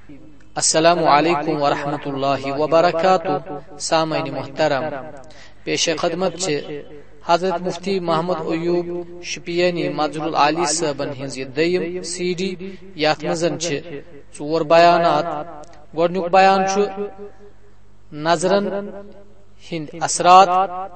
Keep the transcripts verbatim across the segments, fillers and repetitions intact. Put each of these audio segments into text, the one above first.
السلام علیکم ورحمۃ اللہ وبرکاتہ. سامعین محترم، پیش خدمت چھ حضرت مفتی محمد ایوب شپیانی مظہر العالی صاحبن ہنز یہ دیم سی ڈی یات مزن چھ ژور بیانات. گۄڈنیُک بیان چھُ نظرن ہند اثرات.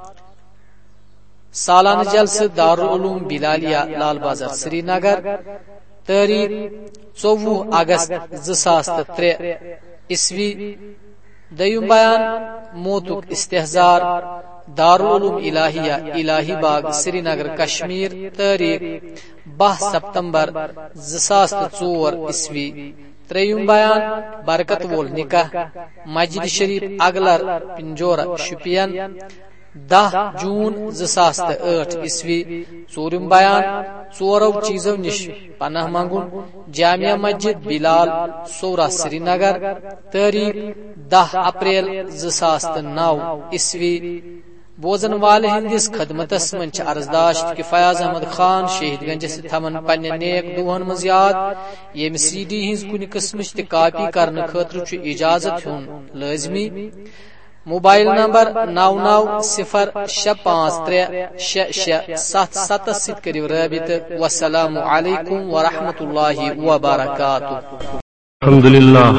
سالانہ جلسہ دارالعلوم بلالیہ لال بازار سری نگر، تاریخ ژوٚوُہ اگست زٕ ساس تہٕ ترٛےٚ عیسوی. دوٚیُم بیان موتُک استحضار. دارالعلوم الہیہ الہی باغ سری نگر کشمیر، تاریخ باہ ستمبر زٕ ساس تہٕ ژور عیسوی. ترٛیٚیِم بیان برکت وول نکاح، مسجد شریف اگلر پنجورہ شپین، دہ جون زٕ ساس تہٕ ٲٹھ عیسوی. ژوٗرِم بیان ژورو چیزو نش پناہ منگن، جامعہ مسجد بلال سورہ سری نگر، تاریخ دہ اپریل زٕ ساس تہٕ نو عیسوی. بوزن والے ہندس خدمتس من عرضداشت کہ فیاض احمد خان شہید گنجس تھمن پنہ نیک دہن مز یاد. یم سی ڈی ہز کن قسمچ تہ کاپی کرنے خاطر چھ اجازت ہون لازمی. موبائل نمبر نو نو صفر شے پانچ ترے شے شے ست ست ست کریو رابطہ. والسلام علیکم ورحمۃ اللہ وبرکاتہ. الحمد للہ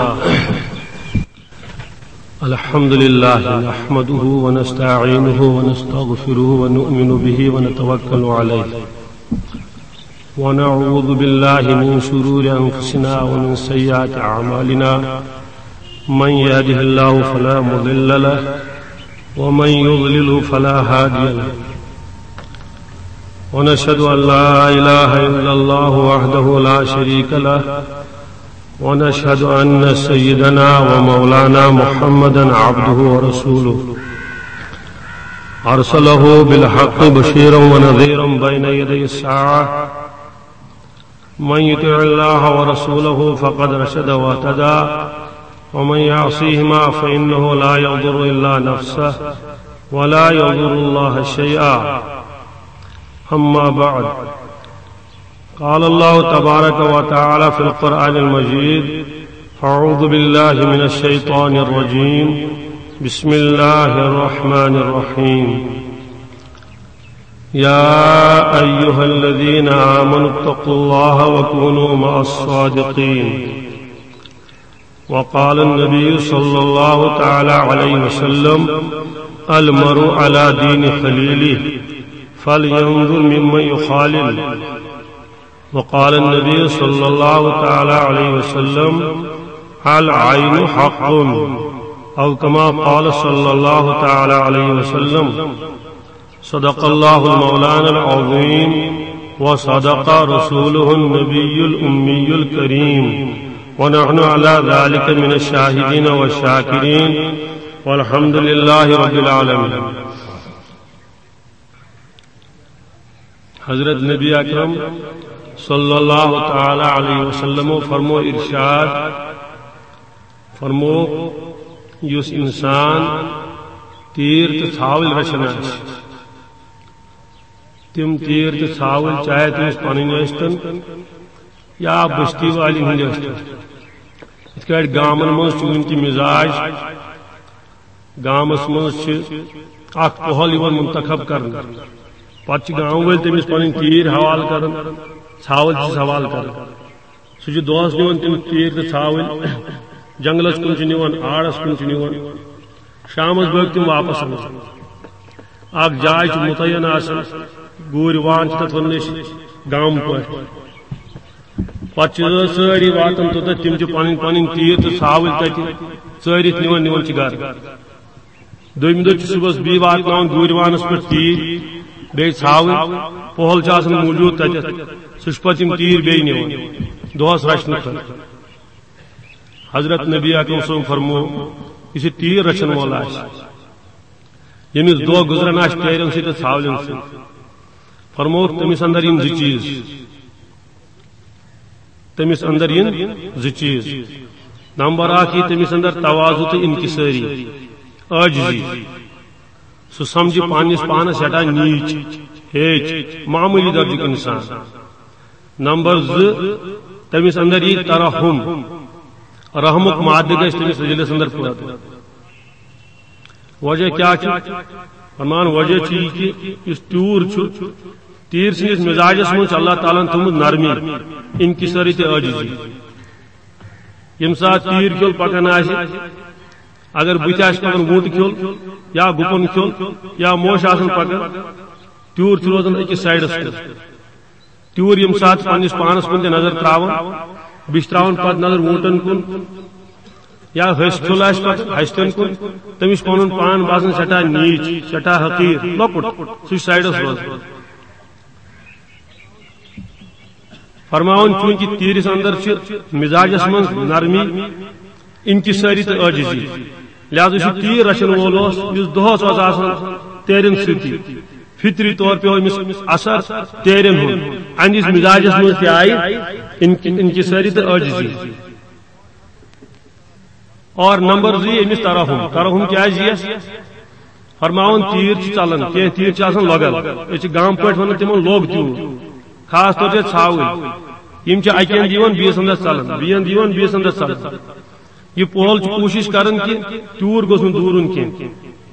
الحمد لله نحمده ونستعينه ونستغفره ونؤمن به ونتوكل عليه ونعوذ بالله من شرور أنفسنا ومن سيئات أعمالنا. من يهده الله فلا مضل له ومن يضلل فلا هادي له. ونشهد أن لا إله إلا الله وحده لا شريك له، ونشهد أن سيدنا ومولانا محمدا عبده ورسوله أرسله بالحق بشيرا ونذيرا بين يدي الساعة. من يطع الله ورسوله فقد رشد واهتدى، ومن يعصيهما فإنه لا يضر إلا نفسه ولا يضر الله شيئا. أما بعد، قال الله تبارك وتعالى في القرآن المجيد: أعوذ بالله من الشيطان الرجيم، بسم الله الرحمن الرحيم. يا أيها الذين آمنوا اتقوا الله وكونوا مع الصادقين. وقال النبي صلى الله تعالى عليه وسلم: المرء على دين خليله فلينظر ممن يخالل. وقال النبي صلى الله تعالى عليه وسلم: العين حق، أو كما قال صلى الله تعالى عليه وسلم: صدق الله المولانا العظيم وصدق رسوله النبي الأمي الكريم، ونحن على ذلك من الشاهدين والشاكرين، والحمد لله رب العالمين. حضرت نبی اکرم صلی اللہ تعالی علیہ وسلم فرمو ارشاد فرمو یس انسان تیر تو ژھاوٕلۍ رچھان آسہِ، تم تیر تو ژھاوٕلۍ چاہے تمس پنٕنۍ ٲسۍتن یا بستی والٮ۪ن ہٕنٛدۍ ٲسۍتن. یِتھ کٲٹھۍ گامن منٛز چھُ وُنہِ تہِ مزاج، گامس منٛز چھِ اکھ پہل یِوان منتخب کرنہٕ، پتہٕ چھِ گام وٲلۍ تٔمِس پنٕنۍ تیٖر حوالہٕ کران، ژھاوٕلۍ چھِ سوال کران. سُہ چھُ دۄہس نِوان تِم تیٖر تہٕ ژھاوٕلۍ جنگلس کُن چھُ نِوان، آڑس کُن چھُ نِوان، شامس بٲگۍ تِم واپس انان. اکھ جاے چھِ متعین آسان، گوٗرۍ وان چھِ تتھ ونان أسۍ گام پٲٹھۍ. پتہٕ چھِ سٲری واتان توٚتتھ، تِم چھِ پنٕنۍ پنٕنۍ تیٖر تہٕ ژھاوٕلۍ تتہِ ژٲرِتھ نِوان نِوان چھِ گرٕ. دوٚیمہِ دۄہ چھِ صبحس بیٚیہِ واتناوان گوٗرۍ وانس پٮ۪ٹھ تیٖر بیٚیہِ ژھاوٕلۍ، پۄہل چھُ آسان موٗجوٗد تتٮ۪تھ، سُہ چھُ پتہٕ یِم تیٖر بیٚیہِ نِوان دۄہس رچھنہٕ خٲطرٕ. حضرت نبی اکرم صٲب فرمو یُس یہِ تیٖر رچھن وول آسہِ، ییٚمِس دۄہ گُزران آسہِ تیرن سۭتۍ تہٕ ژھاوٕلٮ۪ن سۭتۍ، فرموکھ تٔمِس اندر یِن زٕ چیٖز تٔمِس اندر یِن زٕ چیٖز نمبر اکھ یی تٔمِس اندر توازُ تہٕ انکسٲری، عاجزی. سُہ سمجھِ پننس پانس سٹھاہ نیٖچ ہیچ معمولی درجُک انسان. نمبر زٕ تٔمِس اندر یی ترحم، رحمک مادہ گژھِ تٔمِس دِلس اندر پٲدٕ وجہ کیا فرمان وجہ چھ کہ اس تیور تیر سندس مزاجس من اللہ تعالیٰ تھومت نرمی انکساری تہ عاجزی یم سات تیر کھول پکان آسہِ اگر بت آسہِ پکان گوٗنٛٹ کھول یا گُپن کھول یا موش آسان پکان تیور چھ روزان أکِس سایڈس کُن تیور یم سات پنس پانس کُن تہ نظر تراوان بیٚیہِ چھِ تراوان پتہٕ نظر ووٗنٛٹن کُن یا ہس کھول آسہِ پتہٕ ہستن کُن تٔمِس پنُن پان باسان سٹھاہ نیٖچ سٹھاہ حقیٖر لۄکُٹ سُہ چھُ سایڈس روزان فرماون چونکہ تیرس اندر مزاجس من نرمی انکساری تو عاجزی لہذا یہ تیر رچن وول اس دہس آسان تیرن ستی فطری طور پہ امس اثر تیرن ہند اہندس مزاجس من تہ آئی انکساری تو عاجزی اور نمبر زی امس ترحم ترحم کیا یس فرماون تیر چلان کی تیر چھ لگل یہ گام پہ ون تمن لوگ تیور خاص طور سے ژھاوٕلۍ یم اکین دیوان بیس اندس ژلان بیٚین دیوان بیس اندس ژلان یہ پول کوشش کران کہ تیور گوٚژھ نہٕ دوٗرُن کینٛہہ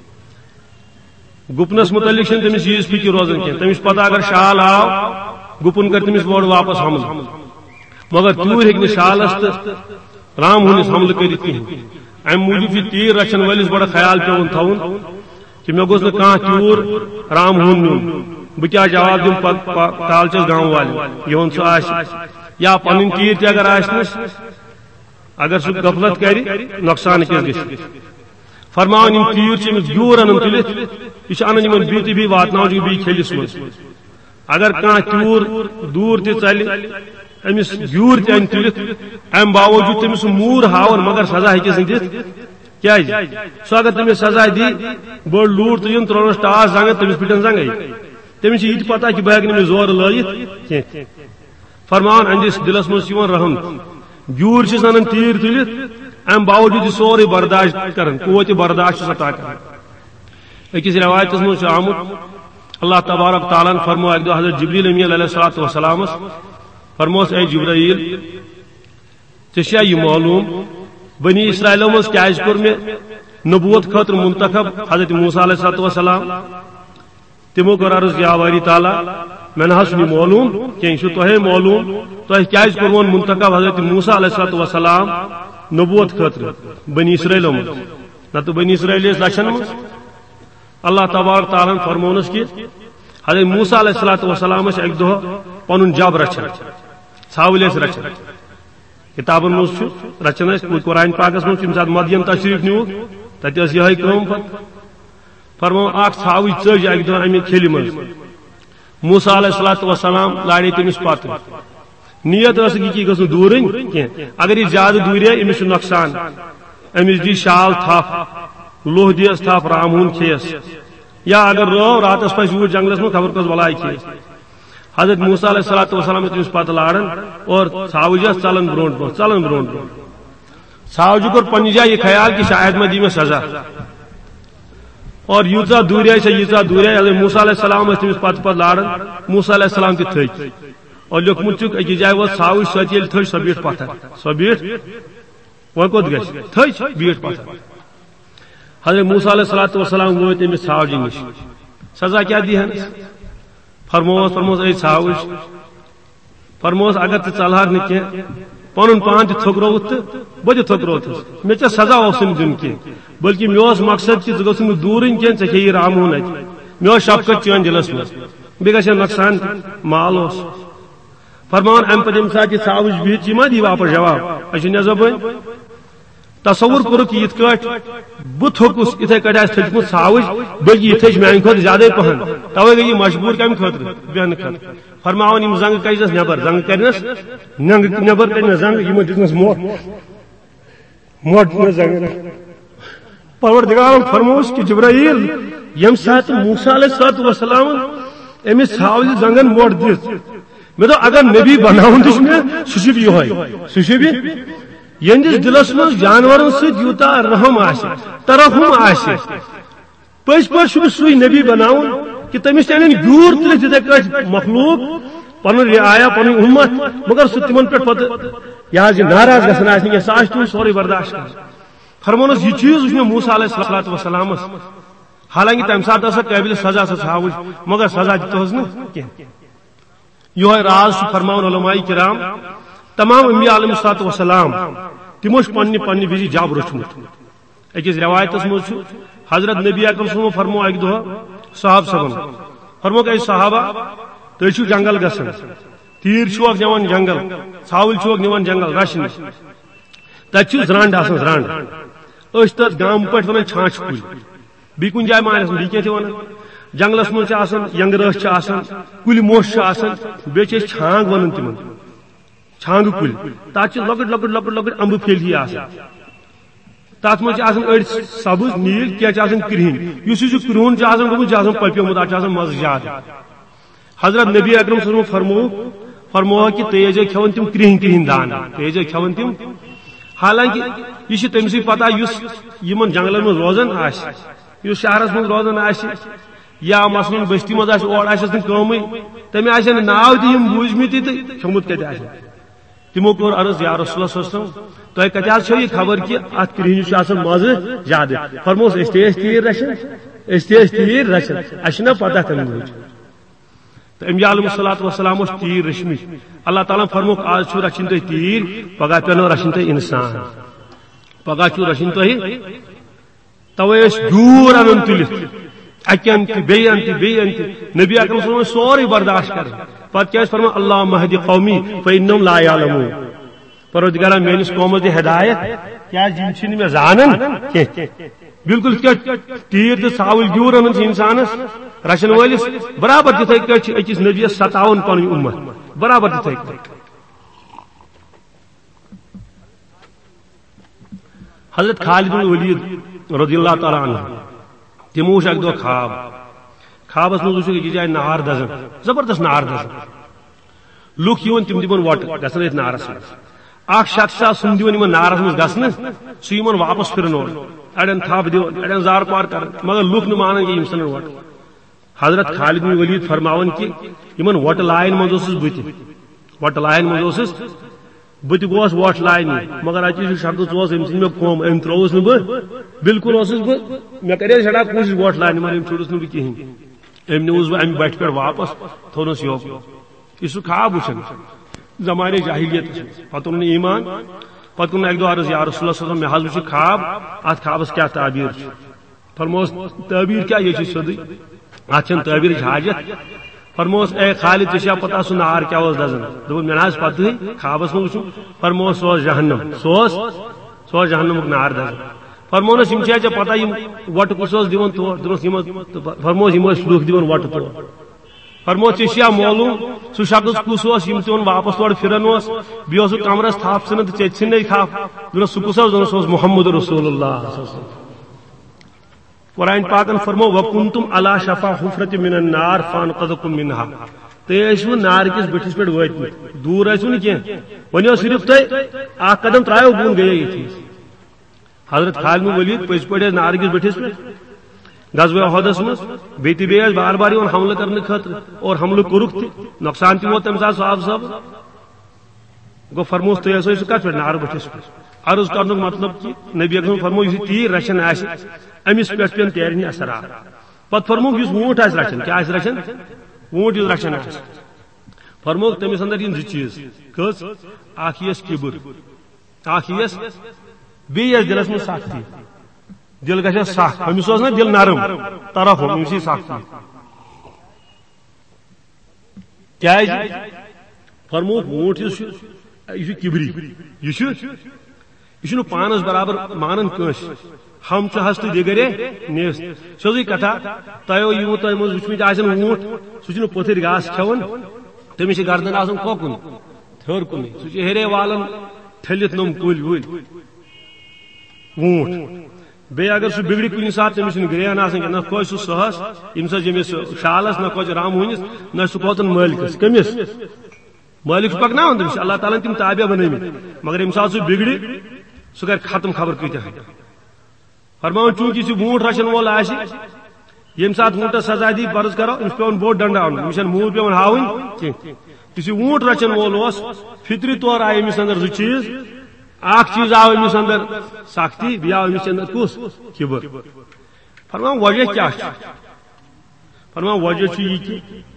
گُپنس متعلق چھنہٕ تٔمِس ییٖژ فکر روزان کینٛہہ تٔمِس پتہ اگر شال آو گُپن کر تٔمِس اورٕ واپس حملہٕ مگر تیور ہیٚکہِ نہٕ شالس تہٕ رام ہونس حملہٕ کٔرِتھ کِہیٖنۍ امہِ موٗجوٗب چھُ تیٖر رچھن وٲلِس بڑٕ خیال پیوان تھاوُن کہ مےٚ گوٚژھ نہٕ کانٛہہ تیور رام ہون نیُن بہ کیا جواب دم کالچس گاؤں والے یہ سہ آس یا پن تیر تہ اگر آس اگر سہ غفلت کر نقصان کس گھ فرمان یم تیر امس گیور ان تلت یہ ان بیت بی واتن بی کھلس مز اگر کان تیور دور تہ ژل امس گیور تہ ان تلت ام باوجود تمس مور ہاون مگر سزا ہیکس دت کیا سو اگر تمس سزا دی بڑ لوٹ تو یم ترونس ٹاس زنگ تمس پٹن زنگے تمس یہ پتہ کہ بہ ہیٚکہٕ نہٕ زور لٲیِتھ کینٛہہ فرمان اہندس دلس مز رحم گیور چھس انان تیر تلت ام باوجود یہ سورے برداشت کران قوت برداشت عطا کران أکِس روایتس مز آمت اللہ تبارک تعالیٰ فرمو اکہ دۄہ حضرت جبریل امیٖن علیہ الصلوۃ والسلام فرموس اے جبرائیل ژےٚ چھا یہ معلوم بنی اسرائیلو مز کیازِ کوٚر مےٚ نبوت خاطر منتخب حضرت موسیٰ علیہ الصلوۃ والسلام تمو کر عرض یا باری تعالیٰ میں نہ معلوم کہ تہ معلوم تہ کیازِ کوٚرون منتخب حضرت موسیٰ علیہ الصلوۃ والسلام نبوت خاطر بنی اسرائیلو مز نتہ بنی اسرائیل لچھن مز اللہ تبارک تعالیٰ فرمونس کہ حضرت موسیٰ علیہ الصلوۃ والسلام اک دہ پن جب رچان ژھاوٕلۍ ٲسۍ رچان کتابن مز رچان قرآن پاکس مز تمہِ ساتہٕ مدین تشریف نیوٗکھ تتہِ ٲس یِہے کٲم پتہٕ فرمو اخ ژھاوٕج ژٔج اکہ دۄہ امہِ کھیلہِ منٛز موسیٰ علیہ الصلوۃ والسلام لاڑے تٔمِس پتہٕ نیت ٲسٕکھ یہِ گٔژھ نہٕ دوٗرٕنۍ کینٛہہ اگر یہِ زیادٕ دوٗرے أمِس چھُ نۄقصان أمِس دی شال تھپھ لوہ دیس تھپھ رام ہون کھیس یا اگر رٲو راتس پھسہِ یوٗر جنگلس منٛز خبر کۄس بلاے کھیس حضرت موسیٰ علیہ الصلوۃ والسلام تٔمِس پتہٕ لاران اور ژھاوٕج ٲس ژلان برونٛٹھ برونٛٹھ ژلان برونٛٹھ برونٛٹھ ژھاوجہِ کوٚر پننہِ جایہِ یہِ خیال کہ شاید ما دی مےٚ سزا اور یوٗژاہ دوٗرے سۄ ییٖژاہ دوٗرے حضرت موسیٰ علیہ السلام ٲسۍ تٔمِس پتہٕ پتہٕ لاران موسیٰ علیہ السلام تہِ تھٔکۍ اور لیوکھمُت چھُکھ أکِس جایہِ وٲژ ژھاوٕج سۄ تہِ ییٚلہِ تھٔج سۄ بیٖٹھ پتھر سۄ بیٖٹھ وۄنۍ کوٚت گژھِ تھٔج بیٖٹھ پتھر حضرت موسیٰ علیہ الصلوۃ والسلام وٲتۍ أمِس ژھاوجہِ نِش سزا کیٛاہ دِہنس فرمووس فرمووس اے ژھاوٕج فرمووس اگر ژٕ ژلہکھ نہٕ کینٛہہ پنُن پان تہِ تھوٚکرووُتھ تہٕ بہٕ تہِ تھوٚکرووتھس مےٚ ژےٚ سزا اوسُے نہٕ دیُن کینٛہہ بلکہ مےٚ اوس مقصد کہ ژٕ گوٚژھ نہٕ دوٗرٕنۍ کینٛہہ ژےٚ کھیٚیی رام ہون اتہِ مےٚ اوس شفقت چٲنۍ دلس منٛز بیٚیہِ گژھِ ہا نۄقصان مال اوس فرمان امہِ پتہٕ ییٚمہِ ساتہٕ یہِ ژھاوٕج بِہِتھ یہِ ما دی واپس جواب اَسہِ چھُ نٮ۪صبٲنۍ تصور کوٚرُکھ یِتھ کٲٹھۍ بہٕ تھوٚکُس یِتھے کٲٹھۍ آسہِ تھٔچمٕژ ژھاوٕج بلکہ یہِ تھٔچ میانہِ کھۄتہٕ زیادے پہن توے گٔیے یہِ مجبوٗر کمہِ خٲطرٕ بیہنہٕ خٲطرٕ فرماوان یِم زنگہٕ کٔجنس نٮ۪بر زنگہٕ کرنس ننگہٕ نٮ۪بر کٔجنس زنگہٕ یِمو دِژنس موٹ موٹ دِژنس زنگہٕ پروردگارن فرمووس کہ جبرائیل یم سات موسیٰ علیہ الصلوۃ والسلام امس ژھاوٕلہِ زنگن موٹ دِژ مےٚ دوٚپ اگر نبی بناوُن تہِ چھُ مےٚ سُہ چھُ یِہوے سُہ چھُ یہندس دلس مز جانورن سۭتۍ یوٗتاہ رحم آسہِ ترحم آسہِ پٔزۍ پٲٹھۍ چھُ سُے نبی بناوُن کہ تٔمِس تہِ انن گیوٗر تُلِتھ یِتھے کٲٹھۍ مخلوق پنُن رعایا پنٕنۍ اُمت مگر سُہ تِمن پٮ۪ٹھ پتہٕ یہ ناراض گھن آ سا تم سوری برداشت کر فرمونس یہ چیز وچ موسیٰ علیہ الصلوۃ والسلام حالانکہ تمہ سات قابل سزا ثاوچ مگر سزا دتہس نا کی یہ راز فرمان علماء کرام تمام انبیاء علیہ الصلوۃ والسلام تمو پنہ پنہ وز جب رچمت اکس روایتس مز حضرت نبی اکرم صلی اللہ علیہ وسلم فرمو اک دہ صحاب صبن فرمو اے صحابہ تھی چھو جنگل گسن تیر چھوک نوان جنگل ژھاوٕلۍ چھوک نوان جنگل رچھن تت زرانڈ آسان زرانڈ اس تر گام پہ ونان چھانچ کل بی کن جائے مانس بی کی ونان جنگلس من ینگ رس کل موش بیس چھانگ ونان تم چھانگ کل تک لکٹ لکٹ لکٹ لکٹ امب پھیل ہی آسان تر من اڑ سبز نیل کی کرہن اس کرہن گومت یہ پپیومت اتھ مزہ زیادہ حضرت نبی اکرم صلی اللہ علیہ وسلم فرمو فرمو کہ تھی ٲسۍ کھٮ۪وان تم کرہن کرہن دان تھی ٲسۍ کھٮ۪وان تم حالانکہ یہ تمس پتہ اس جنگلن من روزان آس شہرس من روزان آس یا مثلاً بستی مز اور آس کم تمہیں آسے ناو تم بوزمت تو کھومت کت آس تمو کور عرض یا رسول اللہ صلی اللہ علیہ وسلم تہ کتہ چھو یہ خبر کہ ات کرہنس آسان مزہ زیادہ فرموس اس تیز تیر رچھن اس تیز تیر رچھن اچھا پتہ تم روز تو انبیاء علیہ الصلوۃ والسلام تیر رچمت اللہ تعالیٰ فرموک آج چھو رچن تہ تیر پگہ پینو رچن تہ انسان پگہ چھو رچن تہ توے دور ان تلت اکن تہ بیان تہ بیان تہ نبی اکرم صلی اللہ علیہ وسلم سوری برداشت کر پتہ کیا فرمان اللہم اہد قومی فانہم لا یعلمون پروردگار میانس قومس دی ہدایت کیا جن چھ میں زانن بالکل تیر تو ژھاوٕلۍ دور ان انسانس رچن ولس برابر تتھے کٹ اکس نبیس ستاون پن امت برابر تتھے کٹ حضرت خالد بن ولید رضی اللہ تعالی عنہ تمو وچ اک دہ خواب خوابس مز وچھ أکِس جایہِ نار دزان زبردست نار دزان لُکھ یِوان تم دِوان وۄٹھ گژھان أتھۍ نارس منٛز اکھ شخص سُم دِوان یِمن نارس منٛز گژھنہٕ سُہ یِمن واپس پھرن اور اڑین تھپ دِوان اڑین زار پار کران مگر لُکھ نہٕ مانان کہِ یِم ژھٕنن وۄٹھ حضرت خالد بن ولید فرماون کہ یمن وۄٹہٕ لایَن منٛز اوسُس بہٕ تہِ وۄٹہٕ لایَن منٛز اوسُس بہٕ تہِ گوس وۄٹھ لاینہِ مگر اَتہِ یُس شخص اوس أمۍ ژھٕنۍ مےٚ کھوم أمۍ ترٛووُس نہٕ بہٕ بالکل اوسُس بہٕ مےٚ کَرے سٮ۪ٹھاہ کوٗشِش وۄٹھ لاینہِ مگر أمۍ چھوٚڑُس نہٕ بہٕ کِہیٖنۍ أمۍ نِوُس بہٕ اَمہِ بٹھِ پٮ۪ٹھ واپس تھوونس یوکُن یہِ سُہ خواب وٕچھان زمانہِ جاہلیتس منٛز پتہٕ اوٚن نہٕ ایٖمان پتہٕ کوٚر اکہِ دۄہ عرض یا رسول اللہ صلی اللہ علیہ وسلم مےٚ حظ وٕچھ خواب اتھ خوابس کیٛاہ تعبیٖر چھُ فرموس تعبیٖر کیٛاہ یہِ چھُ سیوٚدُے اتھ چھنہٕ تعبیٖرٕچ حاجت فرموس اے خالد ژےٚ چھا پتہ سُہ نار کیٛاہ اوس دزان دوٚپُن مےٚ نہ حظ پتہٕے خوابس منٛز وٕچھُم فرموس سُہ اوس جہنم سُہ اوس سُہ اوس جہنمُک نار دزان فرمونس یِم چھا ژےٚ پتہ یِم وۄٹہٕ کُس اوس دِوان تور دوٚپنس یِم فرموس یِم ٲسۍ لُکھ دِوان وۄٹہٕ تور فرموس ژےٚ چھُیا معلوٗم سُہ شخص کُس اوس یِم تِمن واپس تورٕ پھران اوس بیٚیہِ اوسُکھ کمرس تھپھ ژھٕنان تہٕ ژےٚ تہِ ژھٕننے تھپھ دوٚپنس سُہ کُس اوس دوٚپنس سُہ اوس محمد رسول اللہ قرآن پاکن فرمو وکنتم علی شفا حفرۃ من النار فانقذکم منها تُہۍ ٲسوٕ نار کِس بٔٹھِس پٮ۪ٹھ وٲتمٕتۍ دوٗر ٲسوٕ نہٕ کینٛہہ وۄنۍ اوس صرف تۄہہِ اکھ قدم ترٛایو بۄن گٔیے ییٚتھی حضرت خالد بن ولید پٔزۍ پٲٹھۍ ٲسۍ نار کِس بٔٹھِس پٮ۪ٹھ غزوہ احدس منٛز بیٚیہِ تہِ بیٚیہِ ٲسۍ بار بار یِوان حملہٕ کرنہٕ خٲطرٕ اور حملہٕ کوٚرُکھ تہِ نۄقصان تہِ ووت تمہِ ساتہٕ صاحب صٲب گوٚو فرموس تُہۍ ٲسۍ کتھ پٮ۪ٹھ نار بٔٹھِس پٮ۪ٹھ عرض کرنُک مطلب کہ نبی اکرم فرمو یُس تیٖر رچھان آسہِ أمِس پٮ۪ٹھ پیٚن تیرِ ہٕنٛدۍ اثرات پتہٕ فرموکھ یُس ووٗنٛٹ آسہِ رچھان کیٛاہ آسہِ رچھان ووٗنٛٹ یُس رچھان آسہِ فرموکھ تٔمِس انٛدر یِن زٕ چیٖز کٔژ اکھ یِیس کِبُر اکھ یِیس بیٚیہِ یِیس دِلس منٛز سختی دل گژھٮ۪س سخ أمِس اوس نا دل نرم طرف أمِس یی سختی کیٛازِ فرموکھ ووٗنٛٹ یُس چھُ یہِ چھُ کِبری یہِ چھُ یہ چھُنہٕ پانس برابر مانان کٲنٛسہِ ہم چھُ حظ تہٕ دِگرے نیس سیوٚدُے کتھا تۄہہِ یِمو تۄہہِ منٛز وٕچھمٕتۍ آسن ووٗنٛٹ سُہ چھُنہٕ پٔتھٕرۍ گاسہٕ کھٮ۪وان تٔمِس چھِ گردن آسان کوکُن ہیوٚر کُنٕے سُہ چھُ ہیرے والان ٹھٔلِتھ نۄم کُلۍ وُلۍ ووٗنٛٹ بیٚیہِ اگر سُہ بِگڑِ کُنہِ ساتہٕ تٔمِس چھُنہٕ گرٛین آسان کینٛہہ نہ کھوژِ سُہ سہس ییٚمہِ ساتہٕ ییٚمِس شالس نہ کھوژِ رام ہوٗنِس نہ چھُ سُہ کھوژان مٲلکس کٔمِس مٲلِک چھُ پکناوان تٔمِس اللہ تعالیٰ ہن تِم تابع بنٲومٕتۍ مگر ییٚمہِ ساتہٕ سُہ بِگڑِ سُہ کر ختم خبر کۭتیاہ فرماوان چوٗنٛکہِ یُس یہِ ووٗنٛٹ رچھن وول آسہِ ییٚمہِ ساتہٕ ووٗنٛٹس سزا دی فرض کرو أمِس پیٚوان بوٚڑ ڈنڈٕ اَنُن أمِس چھنہٕ موٗل پیٚوان ہاوٕنۍ کینٛہہ یہ اونٹ رچن وول فطری طور آئی امس اندر زٕ چیز اخ چیز آو امس اندر سختی بیٚیہِ آو امس اندر کس کبر فرمان وجہ کیا فرمان وجہ یہ کہ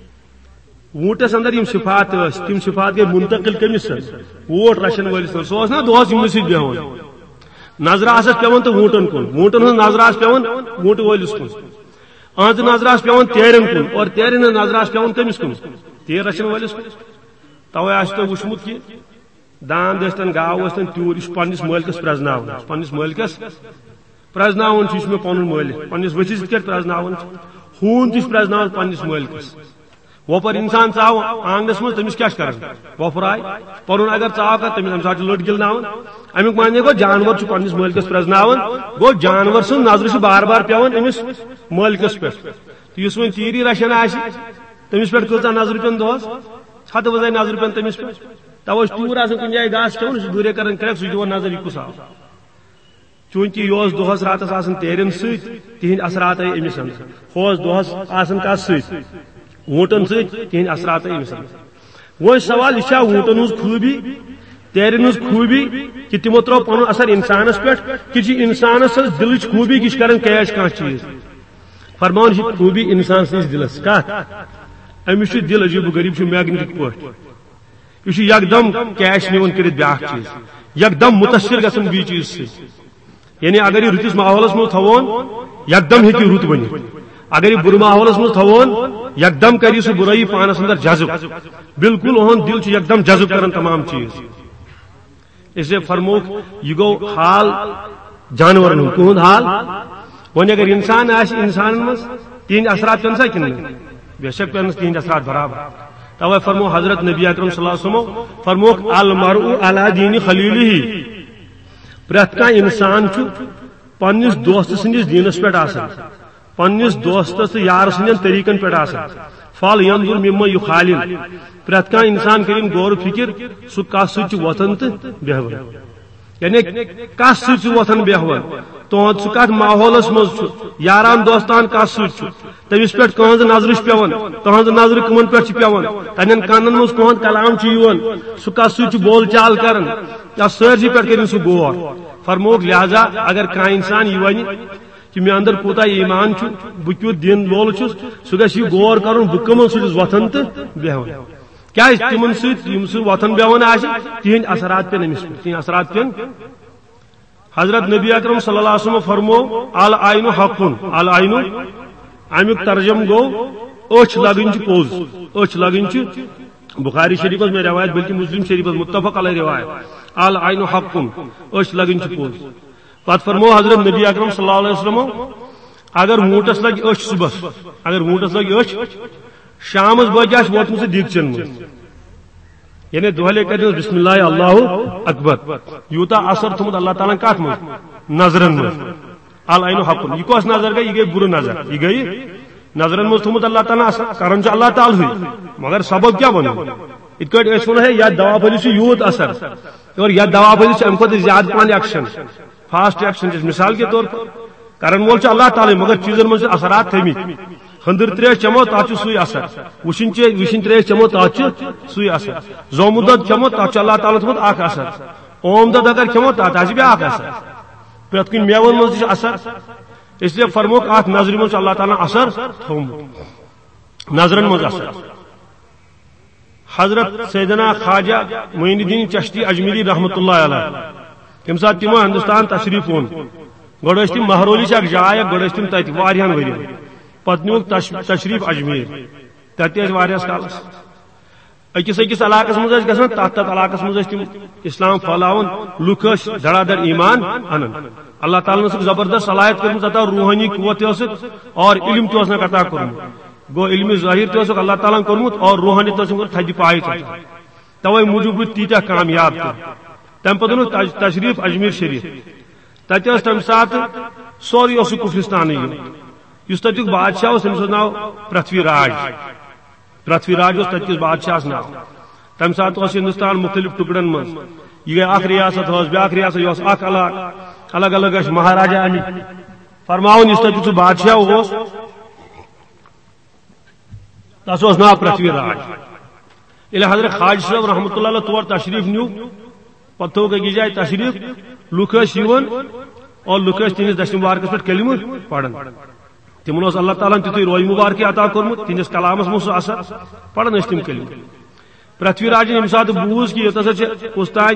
ووٹس اندر یم صفات تم صفات گئی منتقل کمس ووٹ رچن ولس سہ نا دہس یم سی بیہون نظر آس پیون تو ووٹن کن ووٹن ہز نظر آس پیون ووٹ ولس کن اہز نظر آس پیون تیرن کن اور تیرن ہز نظر آس پیون کمس کن تیر رچن ولس کن توے آس تو وچمت کہ داند ٲسۍتن گاو ٲسۍتن تیوٗر یہِ چھُ پننس مٲلکس پرزناون پننس مٲلکس پرزناون چھُ یہِ چھُ مےٚ پنُن مٲلک پننس ؤتھِس یِتھ کٲٹھۍ پرزناون ہوٗن تہِ چھُ پرزناون پننس مٲلکس وپر انسان ژاو آنگنس مز تمس کیا کران وپر آئی پن اگر ژاو کر تمس ام سات لٹ گلناون امیک معنی گو جانور پنس مالکس پرزناون گو جانور سن نظر بار بار پیون امس مالکس پہ اس ون تیری رچان آس تمس پہ کۭژاہ نظر پین دہس ہتھ وزائی نظر پین تمس پہ توے تیور آسان کن جائیں گاس کھیون سہ دوٗرے کران کریک سہ دِوان نظر یہ کس آو چونکہ یہ دہس راتس آسان تیرن ست تہند اثرات آئی امس اندر ہوس دہس آسان کت ست ووٹن ستہند اثرات آئی امس اندر وہ سوال یہ ووٹن ہز خوبی تیرن ہز خوبی کہ تمو ترو پن اثر انسانس پہ کہ انسانس دلچ خوبی کہ کران کیش کھانا چیز فرمان یہ خوبی انسان سندس دلس کت امس دل عجیب و غریب میگنیٹک پہ یہ یکدم کیش نیون کرت بیاکھ چیز یکدم متاثر گژھان بی چیز سی یعنی اگر یہ رتس ماحولس مز تھوون یکدم ہیکہ رت بنت اگر یہ بر ماحولس مز تھوون یکدم کر سہ برائی پانس اندر جذب بالکل اہن دل یکدم جذب کران تمام چیز اس لیے فرموک یہ گو حال جانور تہد حال ون اگر انسان آس انسان مز تہند اثرات پین سا کن بے شک پین تہند اثرات برابر توے فرمو حضرت نبی اکرم صلی اللہ علیہ وسلم فرموک المرء علی دین خلیلہ پریت کان انسان پنس دوست سندس دینس پہ آسان پنس دوستس تو یار سندین طریقن پہ آسان فل ینظر مما یخالل پریت کان انسان کرن غور فکر سہ کس ست وتھان تو بیہوان یعنی کس ست وتھان بیہوان تہد سہ کت ماحولس مز یاران دوستان کس ست تمس پہ کہذ نظر پیوان تہذ نظر کمن پہ پیوان تنین کانن مز کہد کلام یوان سہ کس ست بول چال کران یا سرسی پہ کرن سہ غور فرموک لہذا اگر کان انسان یہ ون کہ مے اندر کوتا ایمان بہ کیت دین وول چھس سہ گژھِ یہ غور کرن بہ کمن سٹس وتھان تو بیہوان کیا تمن ست سہ وتھان بیہوان آسہ تہند اثرات پین امس پہ تہند اثرات پین حضرت نبی اکرم صلی اللہ علیہ وسلم فرمو العین حق العین امیک ترجم گو اچھ لگن پوز اچھ لگن بخاری شریف میں روایت بلکہ مسلم شریف متفق علیہ روایت العین حق اچھ لگن پوز پت فرمو حضرت نبی اکرم صلی اللہ علیہ وسلم اگر ووٹس لگ اچھ صبح اگر ووٹس لگ اچھ شامس بچ آس ووتمت دیگچن من یعنی دہلے کر بسم اللہ اللہ اکبر یوتا اثر تھومت اللہ تعالیٰ کت من نظرن من العین حق یہ کس نظر گئی یہ گئی بر نظر یہ گئی نظرن مز تھومت اللہ تعالیٰ اثر کران اللہ تعالیٰ ہوئی مگر سبب کیا ون ات پہ ون ہے یا دوا پھلس یوت اثر اور یا دوا پھلس ام کھت زیادہ پہن ایکشن فاسٹ ایکشن مثال کے طور پر کرن وول اللہ تعالیٰ مگر چیزن مز اثرات تھمت ہندر تریش چمو تات سی اثر وشن وشن تریش چمو تات سی اثر زومت دود چمو تات اللہ تعالیٰ تھوت اخ اثر اوم دود اگر چمو تات آس بیاکھ اثر پرت کن میون مز اثر اس لیے فرموک ات نظر مز اللہ تعالیٰ اثر تھومت نظرن مز اثر حضرت سیدنا خواجہ معین الدین چشتی اجمیری رحمۃ اللہ علیہ تم سات تمو ہندوستان تشریف اون گوڑ تم مہرولی اخ جائے گوڑ تم تت واریاہن ورین پتہ نیوک تشریف اجمیر تتہ واریاہس کالس اکس اکس علاقس مز گھان تت تت علاقس مز تم اسلام پھیلاون لوک دڑا دڑ ایمان انن اللہ تعالیٰ نے زبردست صلاحیت کرمت عطا روحانی قوت اور علم تہ عطا کورمت گو علم ظاہر تہ اللہ تعالیٰ کورمت اور روحانی تہ تھد پائے توے موجود تیتہ کامیاب تم پتہ تشریف اجمیر شریف تت تم سات سوری کفرستان اس تک بادشاہ تمس ناو پرتھوی راج پرتھوی راج تتکس بادشاہ ناو تم سات ہندوستان مختلف ٹکڑن من یہ گئی اخ ریاست بیاکھ ریاست یہ اخ علاقہ الگ الگ مہاراجا امیک فرماؤن اس تک بادشاہ تس ناو پرتھوی راج یل حضرت خواجہ صاحب رحمۃ اللہ علیہ تور تشریف نیو پتو گئی جائے تشریف لوک یون اور لوک تہندس دشت مبارکس پہ کلمہ پڑھان تمن اللہ تعالیٰ تیتھے روی مبارکی عطا کورمت تہندس کلامس من سہ اثر پڑھان ٲسۍ تِم کلمہ پرتھوی راجن یم سات بوز کہ یہ ہسا کستان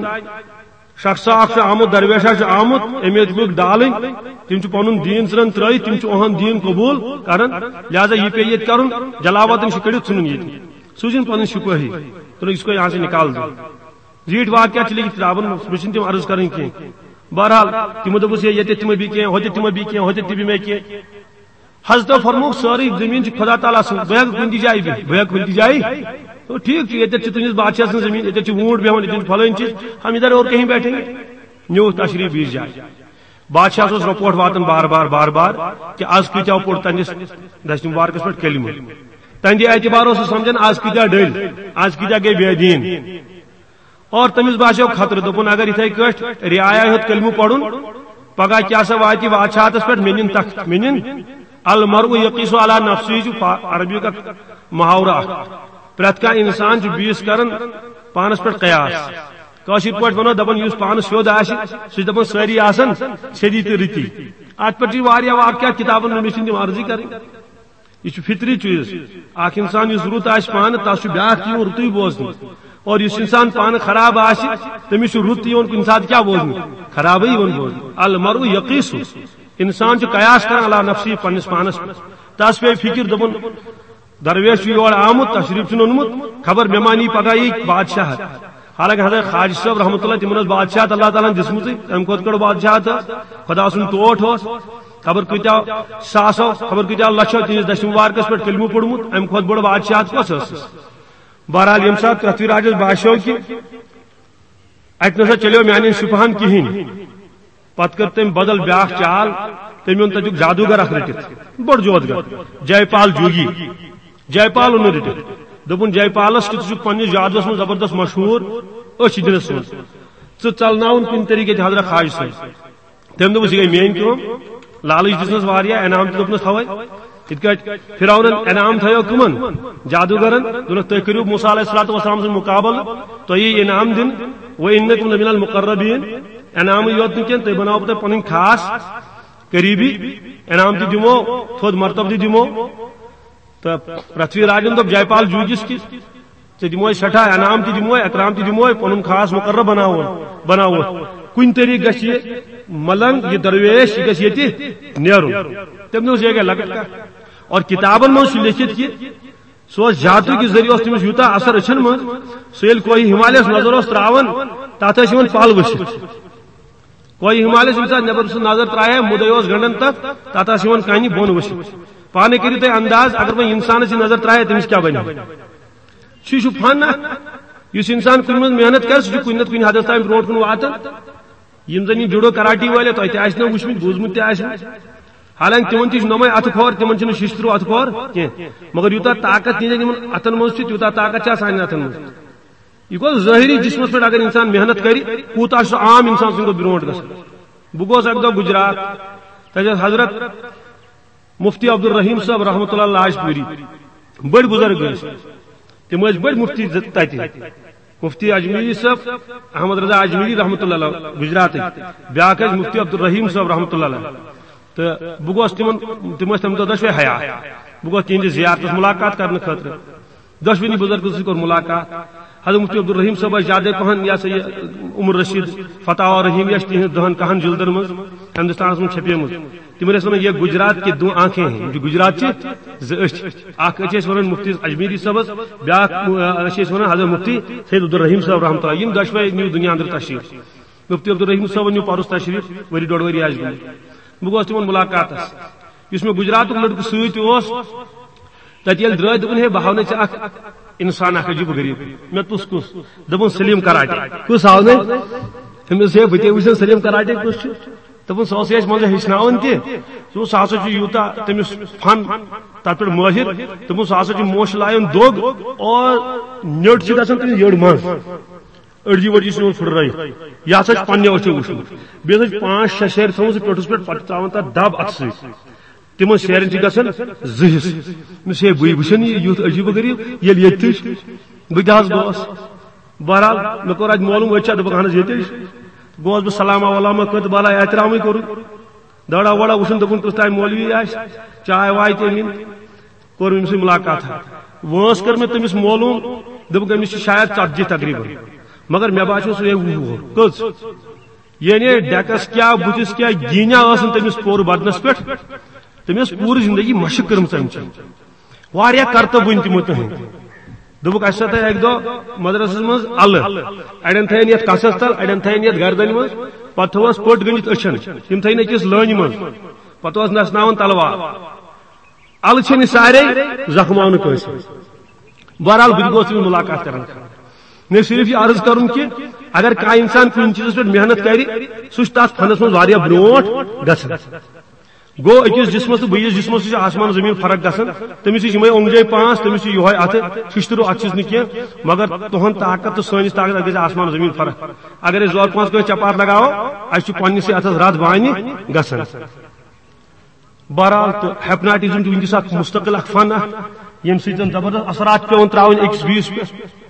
شخص اخ آمت درویشہ آمت امید لوگ ڈالن تم پن دین ثران ترت تم اہن دین قبول کران لہذا یہ پہ یہ کرن جلاوطن کڑت ژھنن یہ سوزن پن شکوہی تو اس کو یہاں سے نکال دو زیٹ واقعات چلے کتابن مجھے تم عرض کریں کی بہرحال تمو دس یہ تم بھی کی ہوتے تم بھی کی ہوتے تم میں کی حضرت فرمو ساری زمین خدا تعالیٰ سن بہ کن جائے بھی بہ کن جائے تو ٹھیک یہ تہذیب بادشاہ سن زمین یہ وونٹ بیہن یہ فلان چیز ہم ادھر اور کہیں بیٹھیں گے نیو تشریف بیس جائے بادشاہ رپورٹ واتن بار بار بار بار کہ آز کتیا پور تہندس دشت مبارکس پہ کلمہ تہندی اعتبار اس سمجھان آز کتیا ڈل آز کتیا گئی بے دین اور تمس باسیو خطرہ دپن اگر اتھے کٹ رعایا ہت کلمہ پڑھن پگہ کیا سا واتی بادشاہس پہ مینن تخت مینن المرء یقیس علی نفسہ عربی کا محاورہ پریت کا انسان بیس کرن پانس پہ قیاس کاشر پہ ونو دپان اس پانس سیود آس سہ دپان ساری آسن سیدھی تو رتی ات پہ واقعات کتابن میں مشن تم عرضی کریں یہ فطری چیز اخ انسان اس رت آس پان تس بیاکھ تہ رتوی بوزن اور اس انسان پان خراب آس تمس رت یون کن سات کیا بوزن خرابی یون بوزن المرء یقیس انسان قیاس کران علی نفسی پنس پانس تس پہ فکر دپان درویش یور آمت تشریف اونمت خبر مے مانی پگہ یہ بادشاہ حالانکہ حضرت خواجہ صاحب رحمۃ اللہ تمن بادشاہ اللہ تعالیٰ دسمت ام کھت کڑ بادشاہ خدا سن ٹوٹ خبر کتیا ساسو خبر کتیا لچھو تہذیب دشت مبارکس پہ کلمہ پورمت ام کھت بڑ بادشاہ کس بہرحال یم سات پرتھوی راجس باسیو کہ ات نسا چلو میان شبہان کہین پتہ کر تم بدل بیاکھ چال تم اون تتیک جادوگر اخ رٹت بڑ جودگر جے پال جوگی جے پال اون رٹت دپن جے پالس کہ پنس جادوس من زبردست مشہور اچھ دنس من ثہ چلناون کن طریقے حضرت خواجہ صاحب تم دپس یہ گئی مین کام لالچ دسنس واریاہ انعام تہ دپنس تھوے ات کٹ فرعون انعام تھو کمن جادوگرن دونک تھی کرو موسیٰ علیہ الصلوۃ والسلام سن مقابل تو یہ انعام دن وہ انکم لمن المقربین انعام یوت نکن تھی بناو تہ پن خاص قریبی انعام تہ دمو تھود مرتبہ تہ دمو تو پرتھوی راجن دپ جے پال جوجس کی ژے دمو سٹھا انعام تہ دمو اکرام تہ دمو پن خاص مقرب بناو بناو کن طریقہ گژھِ یہ ملنگ یہ درویش یہ گژھِ ییٚتہِ نیرُن تم نے یہ گئی لگت کا اور کتابن من سہ لکھت کہ سو جادو کے ذریعہ تمس یوتا اثر اچھن من سہ یل کوئی ہمالیس نظر اس تراون تات پل وشت کوئی ہمالیس یوتا نبر سہ نظر ترائے مدعی اس گنڈن تک تات کانی بون وشت پانے کرو تھی انداز اگر میں انسان سے نظر ترائے تمس کیا بنی یہ فن اس انسان کن من محنت کر سہ کن نت کن حدس تام برو کن واتن یم زن یہ جوڈو کراٹی والے تہ تہ وچمت بوزمت تہ حالانکہ تمن تہ نمے اتھ کھور تمن چھ ششترو اتھ کھور کی مگر یوتا طاقت تہذی تمن اتن مز تیوتا طاقت سان اتن مز یہ گو ظاہری جسمس پہ اگر انسان محنت کر کوتا سہ عام انسان سن برو گھن بہ گوس اک دہ گجرات تجھے حضرت مفتی عبد الرحیم صاحب رحمۃ اللہ لاجپوری بڑ بزرگ تم بڑ مفتی تتہ مفتی اجمیری صاحب احمد رضا اجمیری رحمۃ اللہ گجرات بیاکھ مفتی عبد الرحیم صاحب رحمۃ اللہ تو بہ گوس تم تم تم دشوے حیا بہ گوس تہندس زیارتس ملاقات کرنے خاطر دشوینی بزرگ سی کور ملاقات حضرت مفتی عبد الرحیم صاحب زیادہ پہن یہ سا یہ عمر رشید فتح رحیم یہ تہذ دہن کہن جلدن مز ہندوستان من چھپے مز تم ون یہ گجرات کے دو آنکھیں ہیں جو گجرات اخ ون مفتی اجمیری صاحب بیاکھ ون حضرت مفتی سید عبد الرحیم صاحب رحمۃ اللہ یم دشوے نیو دنیا اندر تشریف مفتی عبد الرحیم صاحب نیو پرس تشریف وری ڈوڑ وری آج بہ گوس تمن ملاقات اس میں گجرات لڑکہ ست تت یل درائے دپن ہے بہاؤ ژے اخ انسان اخ عجیب غریب مے تس کس دپن سلیم کراٹے کس آو نا تمس ہے بتے وچھن سلیم کراٹے کس دپن سہ اس مزہ ہچناون تہ سہ سہ ہسا یوتا تمس فن تر پہ ماہر دپن سہ ہسا موش لائن دوگ اور نٹ چھ گژھان تمس یڑ من أڑجی وڑجی سن پھٹرائی یہ ہسا پنہ اچھو وچھمت بیس پانچ شیٚے شیر تھومژ پیٹھس پہ پتہ تراون تر دب اتھ سی تم شیرن گھن زہس مس ہے بی وچن یوت عجیب غریب یل یہ بہت گوس بہرحال مے کور ات معلوم اچھا دپ اہن یہ گوس بہ سلامہ ولاما کر بالا احترام کور دڑا وڑا وچن دپن کس تام مولوی آس چائے وائے تین کور امس ملاقات وانس کر میں تمس معلوم دپ امس شاید ژتجی تقریباً مگر مے باسو سہ وُہ کٔژ یعنی ڈیکس کیا بتس کیا گینا آسن تمس پور بدنس پہ تمس پور زندگی مشق کرم واریاہ کرتب ون تمو تہند دپک اس اک دہ مدرسس مز ال اڑین تھین یت کسس تل اڑین تھین یت گردن مز پتہ تھوس پٹ گنڈت اچھن تم تھین أکس لٲنہِ مز پتہ اوس نسناون تلوار ال چھنہ سارے زخماو نہ کٲنٛسہِ بہرحال بہٕ گوس تٔمِس ملاقات کران مے صرف یہ عرض کرن کہ اگر کانٛہہ انسان کُنہِ چیزس پہ محنت کر سہ تس فنس مز واریاہ برونٛٹھ گژھان گو أکِس جسمس تو بیس جسمس آسمان زمین فرق گژھان تمس یمے اونگجے پانچ تمس یہ ات ششترو ات چھس نہ مگر تہند طاقت تو سٲنِس طاقت گژھِ آسمان زمین فرق اگر أسۍ زور پانچ کٲنٛسہِ چپار لگاوو اَسہِ چھُ پننسٕے اتھس رد بانہِ گژھان بہرحال تو ہیپناٹزم تہ ونکس اکھ مستقل اکھ فن یم سۭتۍ زبردست اثرات پیون تراون أکِس بیس پہ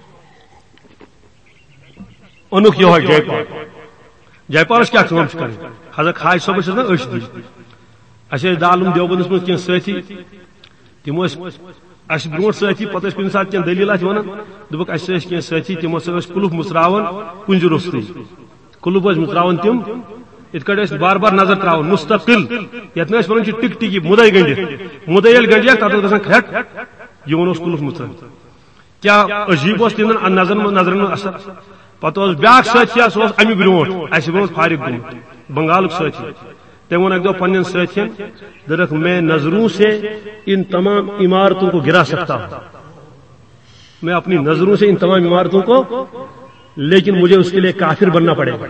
اونُکھ یہوے جے پال جے پالس کیا کٲم چھِ کرٕنۍ حضرت خاج صٲبس چھس نا أچھ دِتھ اَسہِ ٲسۍ دالم دیوبندس منٛز کینٛہہ سٲتھی تِم ٲسۍ اَسہِ برونٛٹھ سٲتھی پتہٕ ٲسۍ کُنہِ ساتہٕ کینٛہہ دٔلیٖل اَسہِ وَنان دوٚپُکھ اَسہِ ٲسۍ کینٛہہ سٲتھی تِمو سۭتۍ ٲسۍ کُلُف مٕژراوان کُنجہِ روٚستٕے کُلُف ٲسۍ مٕژراوان تِم یِتھ کٲٹھۍ ٲسۍ بار بار نظر تراوان مستقل یتھ نہٕ أسۍ وَنان چھِ ٹِک ٹِکی مُدے گٔنڈِتھ مُدے ییٚلہِ گٔنڈیکھ تتھ اوس گژھان کھرٛٮ۪ٹ یِمن اوس کُلُف مٕژران کیٛاہ عجیٖب اوس تِہنٛدٮ۪ن نظرن منٛز نظرن منٛز اثر پتہٕ اوس بیٛاکھ سٲتھی سُہ اوس امہِ برونٛٹھ اَسہِ برونٛٹھ فارغ گوٚمُت بنگالُک سٲتھی تم ون اک دو پنن ساتھین درخ میں نظروں سے ان تمام عمارتوں کو گرا سکتا ہوں میں اپنی نظروں سے ان تمام عمارتوں کو لیکن مجھے اس کے لیے کافر بننا پڑے گا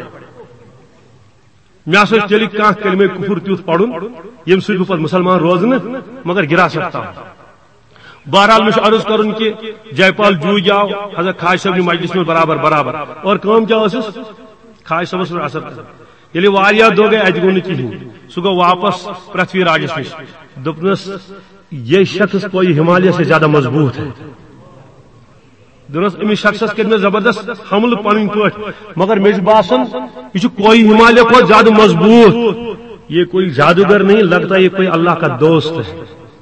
میں سوچ چلی کان کلمہ کفر تیوت پڑھن یم سۭتۍ بہٕ پتہٕ مسلمان روزنہ مگر گرا سکتا ہوں بہرحال مجھے عرض کرن کہ جے پال جوج آو حضرت خاج صاحب مجلس میں برابر برابر اور کٲم کیا ٲسٕس خاج صاحبس پر اثر کران ییٚلہِ واریاہ دۄہ گٔے اتہِ گوٚو نہٕ کِہیٖنۍ سُہ گوٚو واپس پرتھوی راجس نش دوٚپنس یہ شخص کوئی ہمالیہ سے زیادہ مضبوط ہے دوٚپنس أمِس شخصس کٔرۍ مےٚ زبردست حملہٕ پنٕنۍ پٲٹھۍ مگر مےٚ چھُ باسان یہ چھُ کوئی ہمالیہ کھۄتہٕ زیادہ مضبوط یہ کوئی جادوگر نہیں لگتا یہ کوئی اللہ کا دوست ہے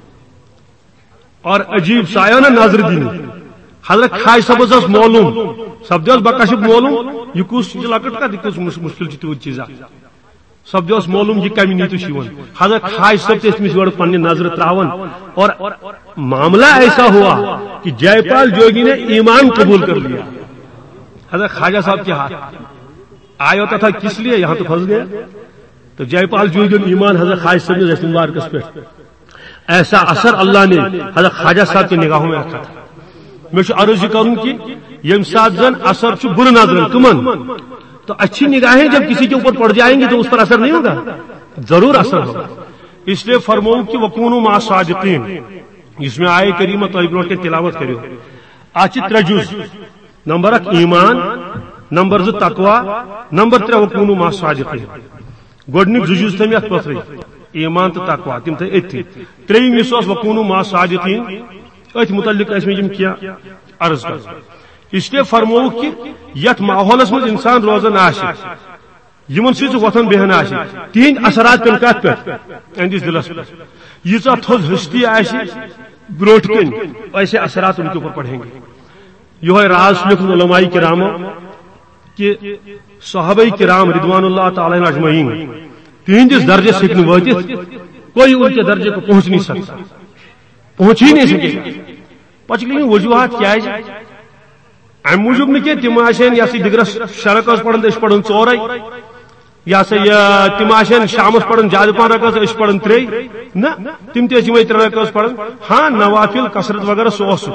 اور عجیب سا آیو نا نظر دِنہِ حضرت خاج صاحبس اوس معلوم سپدیوس بکاشف معلوم یہ کس لکٹ کت یہ کس مشکل تیوت چیزا سپدیوس معلوم یہ کمی نیتو شیون حضرت خاج صاحب تہ تمس گۄڈٕ پننہِ نظر تراون اور معاملہ ایسا ہوا کہ جے پال جوگی نے ایمان قبول کر لیا حضرت خواجہ صاحب کے ہاتھ آیا تھا کس لیے یہاں تو پھنس گیا تو جے پال جوگی نے ایمان حضرت خواجہ صاحب نے رسم مبارکس پہ ایسا اثر اللہ نے حضرت خواجہ صاحب کی نگاہوں میں رکھا تھا میں عرض یہ کروں کہ یم سات زن اثر چھ بر نظر کمن تو اچھی نگاہیں جب کسی کے اوپر پڑ جائیں گی تو اس پر اثر نہیں ہوگا ضرور اثر ہوگا اس لیے فرماؤں کہ وکونوا مع الصادقین اس میں آئے کریمہ طیب کے تلاوت کریو آج ترے جز نمبر ایک ایمان نمبر دو تقوی نمبر ترے وکونوا مع الصادقین گڈنک زٕ جز تھم یتھ پتھرے ایمان تو تقوی تم تھے اتھی تریم یس وکونوا مع الصادقین ات متعلق اس میں کیا عرض کر اس لیے فرمو کہ یت ماحولس مز انسان روزان آشی یمن سی وتھن بہن آشی تہند اثرات پن کت پہ اندس دلس پہ ییژا تھوز ہستی آشی بروٹ کن ایسے اثرات ان کے اوپر پڑیں گے یہ راز لکھن علماء کرامو کہ صحابہ کرام رضوان اللہ تعالی اجمعین تہندس درجس ہیکن واتت کوئی ان کے درجے کو پہنچ نہیں سکتا پہنچ ہی نہیں سکے پچ لیکن وجوہات کیا ہے ام موجود نہ کہ تم آشن یا دگرس شرک پڑھن اس پڑھن ژورے یا سا تم آشن شامس پڑھن زیادہ پہن رکعت اس پڑھن ترے نہ تم تہ یمے ترے رکعت پڑھن ہاں نوافل کثرت وغیرہ سو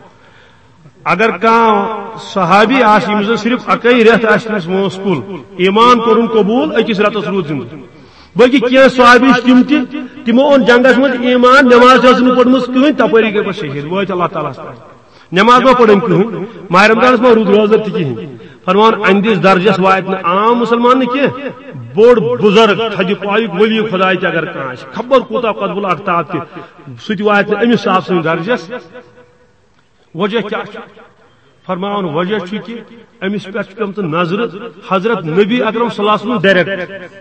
اگر کان صحابی آس یم صرف اکی رت آس موصول ایمان کرن قبول اکس رتس روز زندہ بلکہ کیا صحابی تم تہ تمو اون جنگس مز ایمان نماز ٲس پڑھمٕژ کٕہٕنۍ تپٲری گٔے پتہٕ شہید وٲتۍ اللہ تعالیٰ نماز ما پڑھن کٕہٕنۍ ماہ رمضانس ما روٗد روزدر تہِ کِہیٖنۍ فرمان اندس درجس وات نہٕ عام مسلمان نہٕ کینٛہہ بوڑ بزرگ تھج پائک ولی خدا اگر کھانا خبر کوتا قطب الآفتاب تہ سہ وات امس صاحب سن درجس وجہ کیا فرمان وجہ کہ امس پہ پیمت نظر حضرت نبی اکرم صلی اللہ علیہ وسلم ڈائریکٹ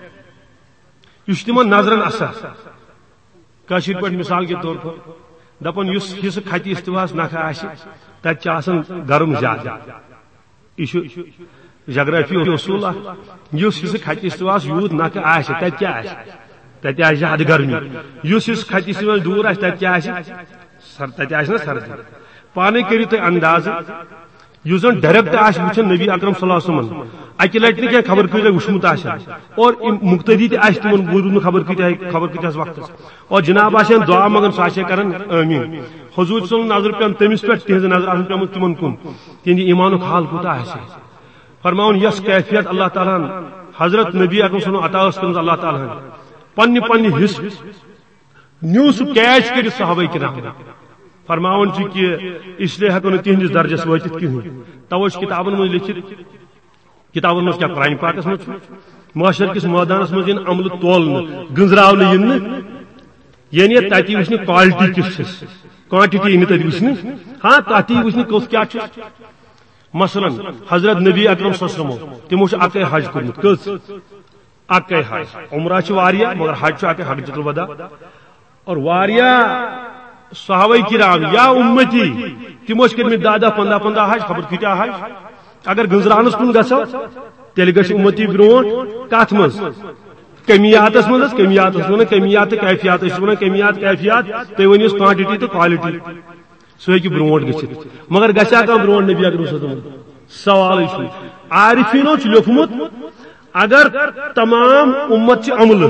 یہ تمن نظرن اثر کاشر پہ مثال کے طور پر دپن اس حصہ کھتی استواس نکھہ آہ تت گرم زیادہ یہ جغرافی اصول اس حصہ کھتی استواس یوت نکھہ آہ تت کیا تت حد گرمی اس حصہ کھتی استواس دور آہ تت کیا تت نا سردی پانے کرو تھی انداز اس زن ڈائریکٹ آہ وچن نبی اکرم صلی اللہ علیہ وسلم اکہ لٹہ نی خبر کت وچمت اور مقتدی تہ تمن بوزمت خبر کت خبر کتس وقت اور جناب آن دعا مگن سہ کران آمین حضور صلی اللہ نظر پیم تمس پہ تہذ نظر آن پیمت تمن کن تہند ایمان حال کوتا فرماؤن یس کیفیت اللہ تعالیٰ حضرت نبی اکرم صلی اللہ عطا کرم اللہ تعالیٰ پنہ پنہ حصہ نیو سہ کیچ کر صحابہ کرام فرماون کہ اس لیے ہیکو تہندس درجس واتت کہین توے کتابن من لکھت کتابن من کیا قرآن پاکس من معاشر کس میدانس من ین عمل تولن گنزراون ین یعنی تتی وچن کوالٹی کس کوانٹٹی ین تتی وچن ہاں تتی وچن کس کیا مثلا حضرت نبی اکرم صلی اللہ علیہ وسلم تمو اکے حج کرمت کس اکے حج عمرہ چھ واریاہ مگر حج چھ اکے حجۃ الوداع اور واریاہ صحابہ کرام یا امتی تمو کرمت دہ دہ پندہ پندہ حج خبر کتیا حج اگر گنزرانس کن گھو تیل گھ امتی برو کت مز کمیاتس مز کمیاتس ون کمیات کیفیات ون کمیات کیفیات تھی ونیس کوانٹٹی تو کوالٹی سہ ہیکہ برو گھت مگر گھا کم برو نبی اکرم صلی اللہ علیہ وسلم سوال عارفینو لیوکھمت اگر تمام امت عمل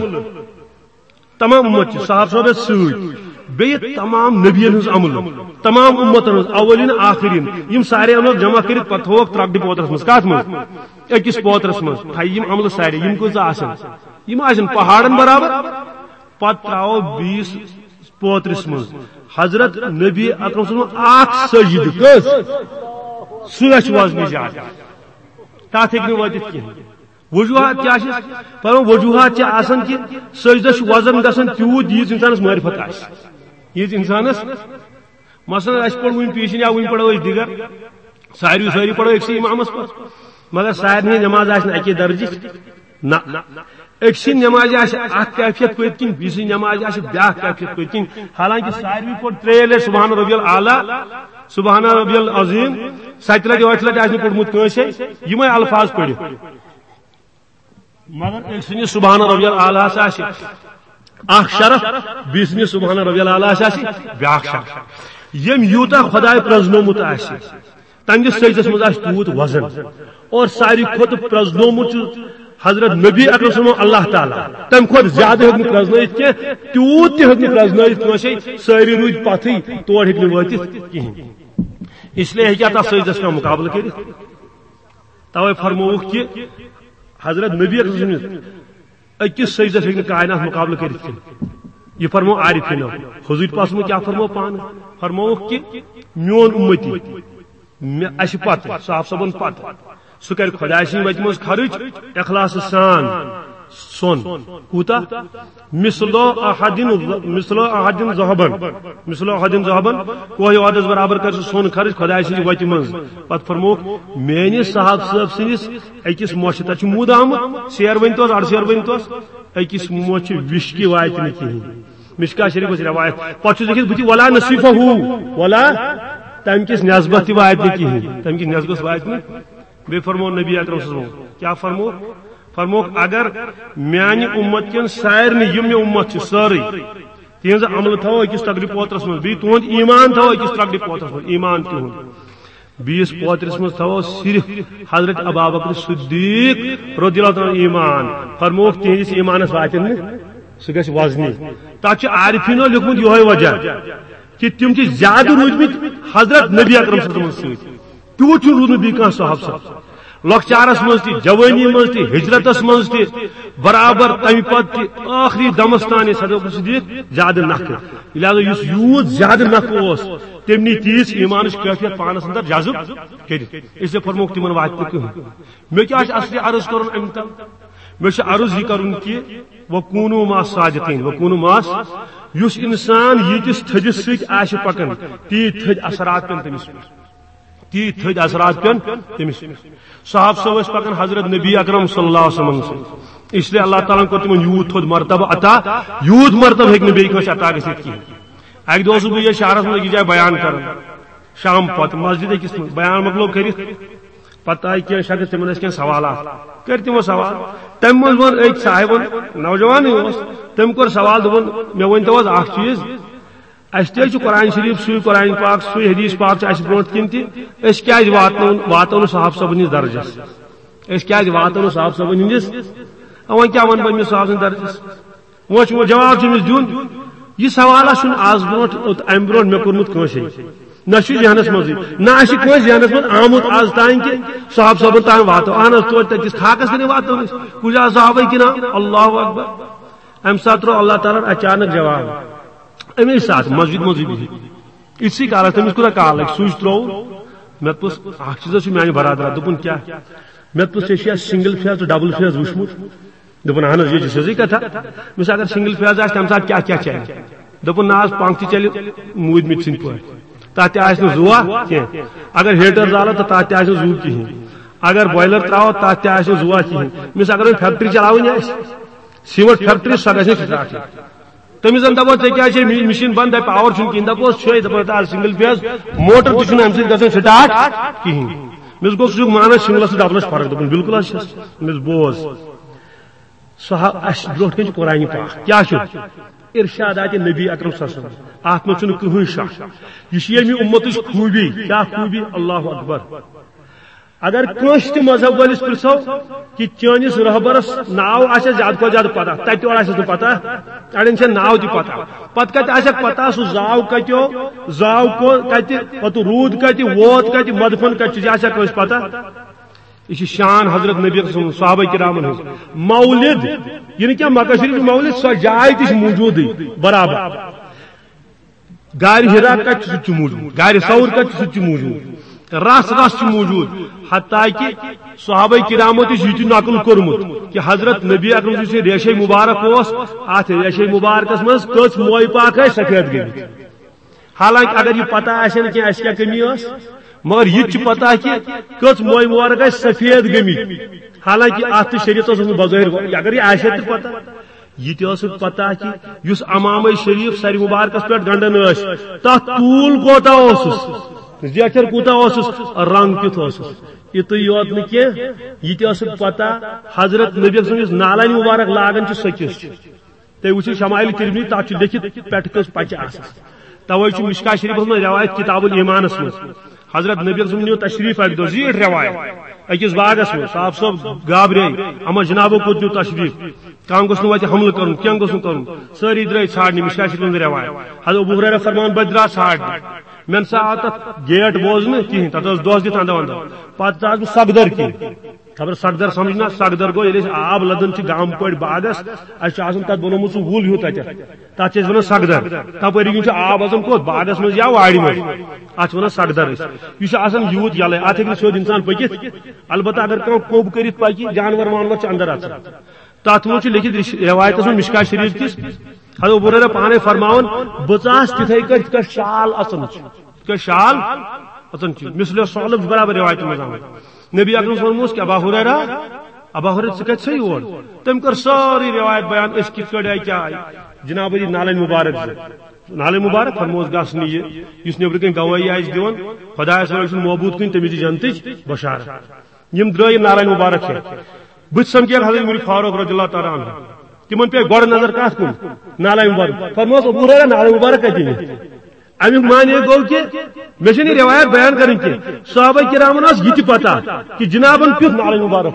تمام امت صاحب صاحب ست بی تمام نبین ہز عمل تمام امتن ہز اولین آخرین یم سارے عمل جمع کرت پتہ تھوک ترکڈ پوترس مز کت مز اکس پوترس مز تھائی یم عمل سارے یم کز آسن یم آسن پہاڑن برابر پتہ تراو بیس پوترس مز حضرت نبی اکرم صلی اللہ علیہ وسلم اخ سجد کس سہ وزن زیادہ تات ہیکہ واتت کہین وجوہات کیا پر وجوہات آسان کہ سجدہ وزن گھن تیوت ییت انسانس معرفت آس ییت انسانس مثلا اس پڑھ ون پیشن یا ون پڑھو دیگر ساری ساری پڑھو ایک امامس پر مگر سارے نماز آس اکی درجہ نہ ایک سن نماز آس اخ کیفیت پت کن بیس نماز آس بیاا کیفیت پت کن حالانکہ ساری پڑھ ترے سبحان ربی العلیٰ سبحان ربی العظیم ست لٹ ٹھ لٹ آس پڑھمت کنسے یم الفاظ پڑھ مگر ایک سن سبحان ربی العلیٰ آس اخ شرف بیس سبحان ربی العلیٰ آس بیاا شرف یم یوتا خدائے پرزنومت آس تہندس سجدس مز آس تیوت وزن اور ساری کھت پرزنومت حضرت نبی اکرم صلی اللہ تعالیٰ تم کھت زیادہ ہیکہ پرزنائت کی تیوت تہ ہیکہ پرزنائت کنسے ساری رود پتھے تور ہیکہ واتت کہین اس لیے ہیکہ تس سجدس کا مقابلہ کرت توے فرموک کہ حضرت نبی اکرم صلی اللہ علیہ وسلم اکس سجدس ہیکہ کائنات مقابلہ کرت کی یہ فرمو عارفین حضور پاس میں کیا فرمو پان فرموک کہ میون امتی اس پتہ صاحب صبن پتہ سہ کر خدا سن وتہ مز خرچ اخلاص سان سون کوتا مثلو احد مثلو احد ذهبن مثلو احد ذهبن کوہ وادس برابر کر سون خرچ خدا سن وتہ مز پت فرموک میانی صاحب صاحب سنس اکس موش تہ مود آمت سیر ونتوس اڑ سیر ونتوس اکس موچ وشکی وات نہ کہین مشکا شریف روایت پتہ لکھت بت ولا نصیفہ ولا تم کس نسبت تہ وات نہ کہین تم کس نسبت وات نہ بے فرمو نبی اکرم صلی اللہ علیہ وسلم کیا فرمو فرموک اگر میانہ امت کن سارے یم امت ساری تہذ عمل تھو اکس تکڑی پوترس مز بی تہد ایمان تھو اکس تکڑی پوترس مز ایمان تہد بیس پوترس مز تھو صرف حضرت ابابکر صدیق رضی اللہ عنہ ایمان فرموک تہندس ایمانس واتن سہ گژھِ وزنی تک عارفینو لیکھمت یہ وجہ کہ تم زیادہ روٗدمٕتۍ حضرت نبی اکرم صلی اللہ علیہ وسلم سۭتۍ تیوٗت چھُنہٕ روٗدمُت بیٚیہِ کانٛہہ صحابہ صاحب لۄکچارس منٛز تہِ جوٲنی منٛز تہِ ہجرتس منٛز تہِ برابر تمہِ پتہٕ تہِ ٲخری دمس تام ٲسۍ حضرت صدیق زیادٕ نکھٕ لہذا یُس یوٗت زیادٕ نکھٕ اوس تٔمۍ نی تیٖژ ایٖمانٕچ کٲفیت پانس اندر جذب کٔرِتھ اس لیے فرموک تِمن واتہِ نہٕ کٕہٕنۍ مےٚ کیٛاہ چھُ اصلی عرض کرُن امہِ تل مے عرض یہ کرن کہ وکونوا مع الصادقین وکونوا مع یس انسان یتس تھدس ست آش پکن تی تھد اثرات پن تمس تی تھد اثرات پن تمس صحابہ صاحب اس پکن حضرت نبی اکرم صلی اللہ علیہ وسلم سے اس لیے اللہ تعالیٰ کو تمن یوت تھود مرتبہ عطا یوت مرتبہ ہیک نبی کو عطا گژھت کی اک دو صبح یہ شہرس میں یہ جائے بیان کرن شام پت مسجد کس بیان مکلو کرت پتہ آئی کی شخص تمن کی سوالات کر تمو سوال تم مز ون ایک صاحب نوجوان تم کور سوال دپن مے ون تو اخ چیز اس تے قرآن شریف سوی قرآن پاک سوی حدیث پاک اس برونٹ کن تی اس کیا واتن واتن صاحب صاحب درجس اس کیا واتن صاحب صاحب ہندس وۄنۍ کیا ون بہٕ صاحب سٕنٛدِ درجس وہ جواب چھُ دیُن یہ سوال چھُنہٕ آز برونٛٹھ امہِ برونٛٹھ مےٚ کوٚرمُت کٲنٛسے نہ چھُ ذہنس منٛزٕے نہ آسہِ کٲنٛسہِ ذہنس منٛز آمُت آز تام کہ صاحب صٲبن تام واتو اہن حظ توتہِ تتِس خاکس تانۍ واتو أسۍ کُنہِ جایہِ صحابے کہِ نا اللہ اکبر امہِ ساتہٕ ترٛوو اللہ تعالیٰ اچانک جواب امی ساتھ مسجد منٛزٕے بِہِتھ اسی کالس تٔمِس کوٗتاہ کال لگہِ سُچ ترٛوو مےٚ دوٚپُس اکھ چیٖز چھُ میانہِ برادرا دوٚپُن کیٛاہ مےٚ دوٚپُس ژےٚ چھُیا سنگل فیز تہٕ ڈبل فیز وٕچھمُت دوٚپُن اہن حظ یہ چھِ سیٚزٕے کتھا مےٚ اگر سنگل فیز آسہِ تمہِ ساتہٕ کیٛاہ کیٛاہ چلہِ دوٚپُن نہ حظ پنکھ تہِ چلہِ موٗدمٕتۍ سٕنٛدۍ پٲٹھۍ تتھ تہِ آسہِ نہٕ زُوا کینٛہہ اگر ہیٹر زالو تہٕ تتھ تہِ آسہِ نہٕ زُو کِہیٖنۍ اگر بویلر تراوو تتھ تہِ آسہِ نہٕ زُوا کِہیٖنۍ مِس اگر وۄنۍ فیکٹری چلاوٕنۍ آسہِ سیٖمنٹ فیکٹری سۄ گژھِ نہٕ سٹاٹ تمس زن دپو ژےٚ کیٛازِ چھے مشیٖن بنٛد دپہِ پاور چھُنہٕ کِہیٖنۍ دپوس چھے دپان سنگل فیز موٹر تہِ چھُنہٕ امہِ سۭتۍ گژھان سٹاٹ کِہیٖنۍ مس گوٚو سُہ چھُ مانان سنگلس تہٕ ڈبلس فرق دوٚپُن بالکل حظ چھس مس بوز سُہ اسہِ برونٛٹھ کٔنۍ چھُ قرآنہِ پاک کیٛاہ چھُ ارشادات نبی اکرم صلی اللہ علیہ وسلم اتھ منٛز چھُنہٕ کٕہٕنۍ شک یہ چھِ ییٚمہِ اُمتٕچ خوٗبی کیٛاہ خوٗبی اللہ اکبر اگر کٲنٛسہِ تہِ مذہب وٲلِس پرژھو کہ چٲنِس رہبرس ناو آسہِ زیادٕ کھۄتہٕ زیادٕ پتہ تتہِ یورٕ آسٮ۪س نہٕ پتہ اڑٮ۪ن چھےٚ ناو تہِ پتہ پتہٕ کتہِ آسٮ۪کھ پتہ سُہ زاو کتیو زاو کتہِ پتہٕ روٗد کتہِ ووت کتہِ مدفن کتہِ چھُ یہِ آسیا کٲنٛسہِ پتہ یہ چھِ شان حضرت نبی صحابہ کرامن ہٕنٛز مولد یہ نہٕ کینٛہہ مکہ شریف مولد سۄ جاے تہِ چھِ موٗجوٗدٕے برابر گارِ ہرا کتہِ چھُ سُہ تہِ چھُ موٗجوٗد گارِ ثور کتہِ چھُ سُہ تہِ چھُ موٗجوٗد رس رس موجود حتیٰ کہ صحابہ کرامو تہ یہ نقل کورمت کہ حضرت نبی اکرم جس ریشے مبارک اس ات ریشے مبارکس مز کچھ موئی پاک ہے سفید گئی حالانکہ اگر یہ پتہ آسے نا کہ اس کیا کمی اس مگر یہ پتہ کہ کچھ موئی مبارک ہے سفید گمی حالانکہ ات شریعت بظاہر اگر یہ آسے تو پتہ یہ تہ پتہ کہ اس امام شریف سر مبارکس پہ گنڈن اس تک طول کوتا اس زیچر کوتا رنگ کت یت یوت نا کی یہ پتہ حضرت نبی سندس نالان مبارک لاگان سکس تھی وچو شمائل ترمذی تک لکھت پہ کس پچہ توے مشکا شریف من روایت کتاب الایمانس من حضرت نبی صلی نیو تشریف اک دو زیٹ روایت اکس باغس من صاحب صاحب گابرے اما جنابو کو دیو تشریف کم گوس نہ حملہ کرن کیا گوس نہ کرن ساری درے ژھانڈنہِ مشکا شریف من روایت حضرت ابو ہریرہ فرمان بد درا ژھانڈنہِ من سا آو تک گیٹ بوزن کہین تک دس دت اندو اندو پتہ آس بہ سگدر کی خبر سگدر سمجھنا سگدر گو یل آب لدن گام پہ باغس اہم تک بنوت سہ وول ہیو تک تک ونان سگدر تپری کن آب اعظم کوت باغس مز یا واری مز ات ونان سگدر یہ یوت یلے ات ہیکہ سیود انسان پکت البتہ اگر کم کوب کرت پکہ جانور وانور اندر اچھا تت مز لکھت روایت من مشکا شریف کس حضرت ابو ہریرہ پانے فرماون بچاس تتھے کٹ کا شال اچن کا شال اچن مثل صالب برابر روایت مز آمت نبی اکرم صلی اللہ علیہ وسلم کہ ابا ہریرہ ابا ہریرہ ژٕ کتہِ چھے اور تم کر ساری روایت بیان اس کت کڑ آئی کیا آئی جناب جی نالن مبارک نالن مبارک فرموس گھس نی یہ اس نبر کن گواہی آس دون خدا صلی محبوب کن تمس جنتچ بشارت یم درائے نالن مبارک ہے بت سمکھ حضرت عمر فاروق رضی اللہ تعالیٰ عنہ تمن پہ گۄڈٕ نظر کت کن نالن مبارک فرموس ابو ہریرہ نالن مبارک کتہِ امیک معنی گو کہ مے چھ روایت بیان کریں کہ صحابہ کرامن یہ تہ پتہ کہ جنابن کیت نالن مبارک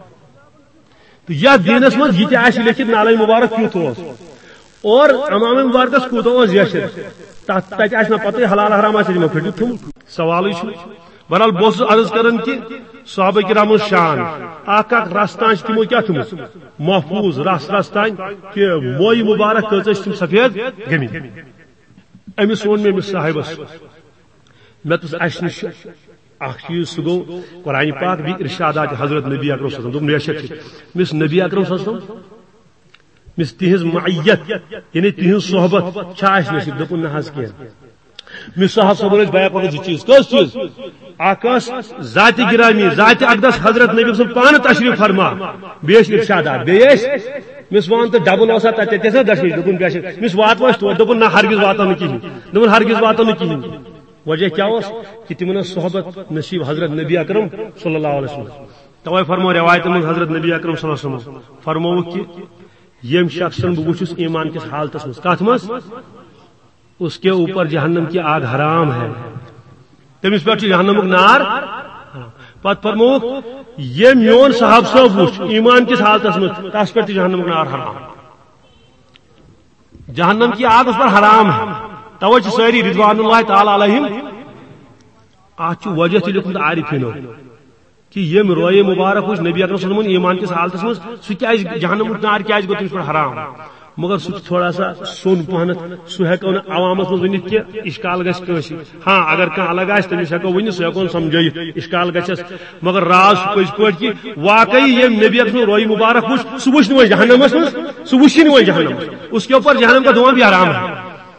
تو یا دینس من یہ تہ لکھت نالن مبارک کیت اور امام مبارکس کوتا زیشر تت آس نا پتہ حلال حرام آس پھٹت تھومت سوال بہرحال بہت عرض کران کہ صحابہ کرامن شان اک اک رس تان تمو کیا تھومت محفوظ رس رس تان کہ موئی مبارک کۭژ تم سفید گٔمٕتۍ أمس ووٚن مےٚ أمِس صاحبس مےٚ دوٚپُس اَسہِ نِش اخ چیز سہ گو قرآن پاک بھی ارشادات حضرت نبی اکرم صلی اللہ علیہ وسلم بے شک مس نبی اکرم صلی اللہ علیہ وسلم مس تہذ معیت یعنی تہذ صحبت چھ نصیب دپن نہ حظ کیا مس صاحب صبر بیان پہ زٕ چیز کس چیز آکاس ذات گرامی ذات اقدس حضرت نبی صلی اللہ علیہ وسلم پان تشریف فرما بیش ارشادات بیش مس وان تو ڈبل اوسا تتہ تیسا دشی دپن بے شک مس وات وس تو دپن نہ ہرگز واتو نہ کہین دپن ہرگز واتو نہ کہین وجہ کیا اس کہ تمن صحبت نصیب حضرت نبی اکرم صلی اللہ علیہ وسلم توے فرمو روایت میں حضرت نبی اکرم صلی اللہ علیہ وسلم فرمو کہ یم شخص بہ وچھس ایمان کس حالتس مز کت مز اس کے اوپر جہنم کی آگ حرام ہے تمس پہ جہنمک نار پت فرمو یہ میون صاحب صاحب وچ ایمان کس حالتس مز تس پہ جہنمک نار حرام جہنم کی آگ اس پر حرام ہے توے ساری رضوان اللہ تعالی علیہم آج وجہ تھی لکھن عارفینو کہ یم روئے مبارک وچ نبی اکرم صلی اللہ علیہ وسلم ایمان کس حالتس مز سہ کیاز جہنم نار کیاز گو تمس پر حرام مگر سہ تھوڑا سا سون پہنت سہ ہیکو نا عوامس مز ونت کہ اشکال گژھِ کٲنٛسہِ ہاں اگر کانٛہہ الگ آسہِ تٔمِس ہیکو ؤنِتھ سہ ہیکون سمجھٲیِتھ اشکال گژھٮ۪س مگر راز پٔزۍ پٲٹھۍ کہ واقعی یم نبی اکرم روئے مبارک وچ سہ وٕچھ نہٕ وۄنۍ جہنمس مز سہ وٕچھی نہٕ وۄنۍ جہنم اس کے اوپر جہنم کا دھواں بھی حرام ہے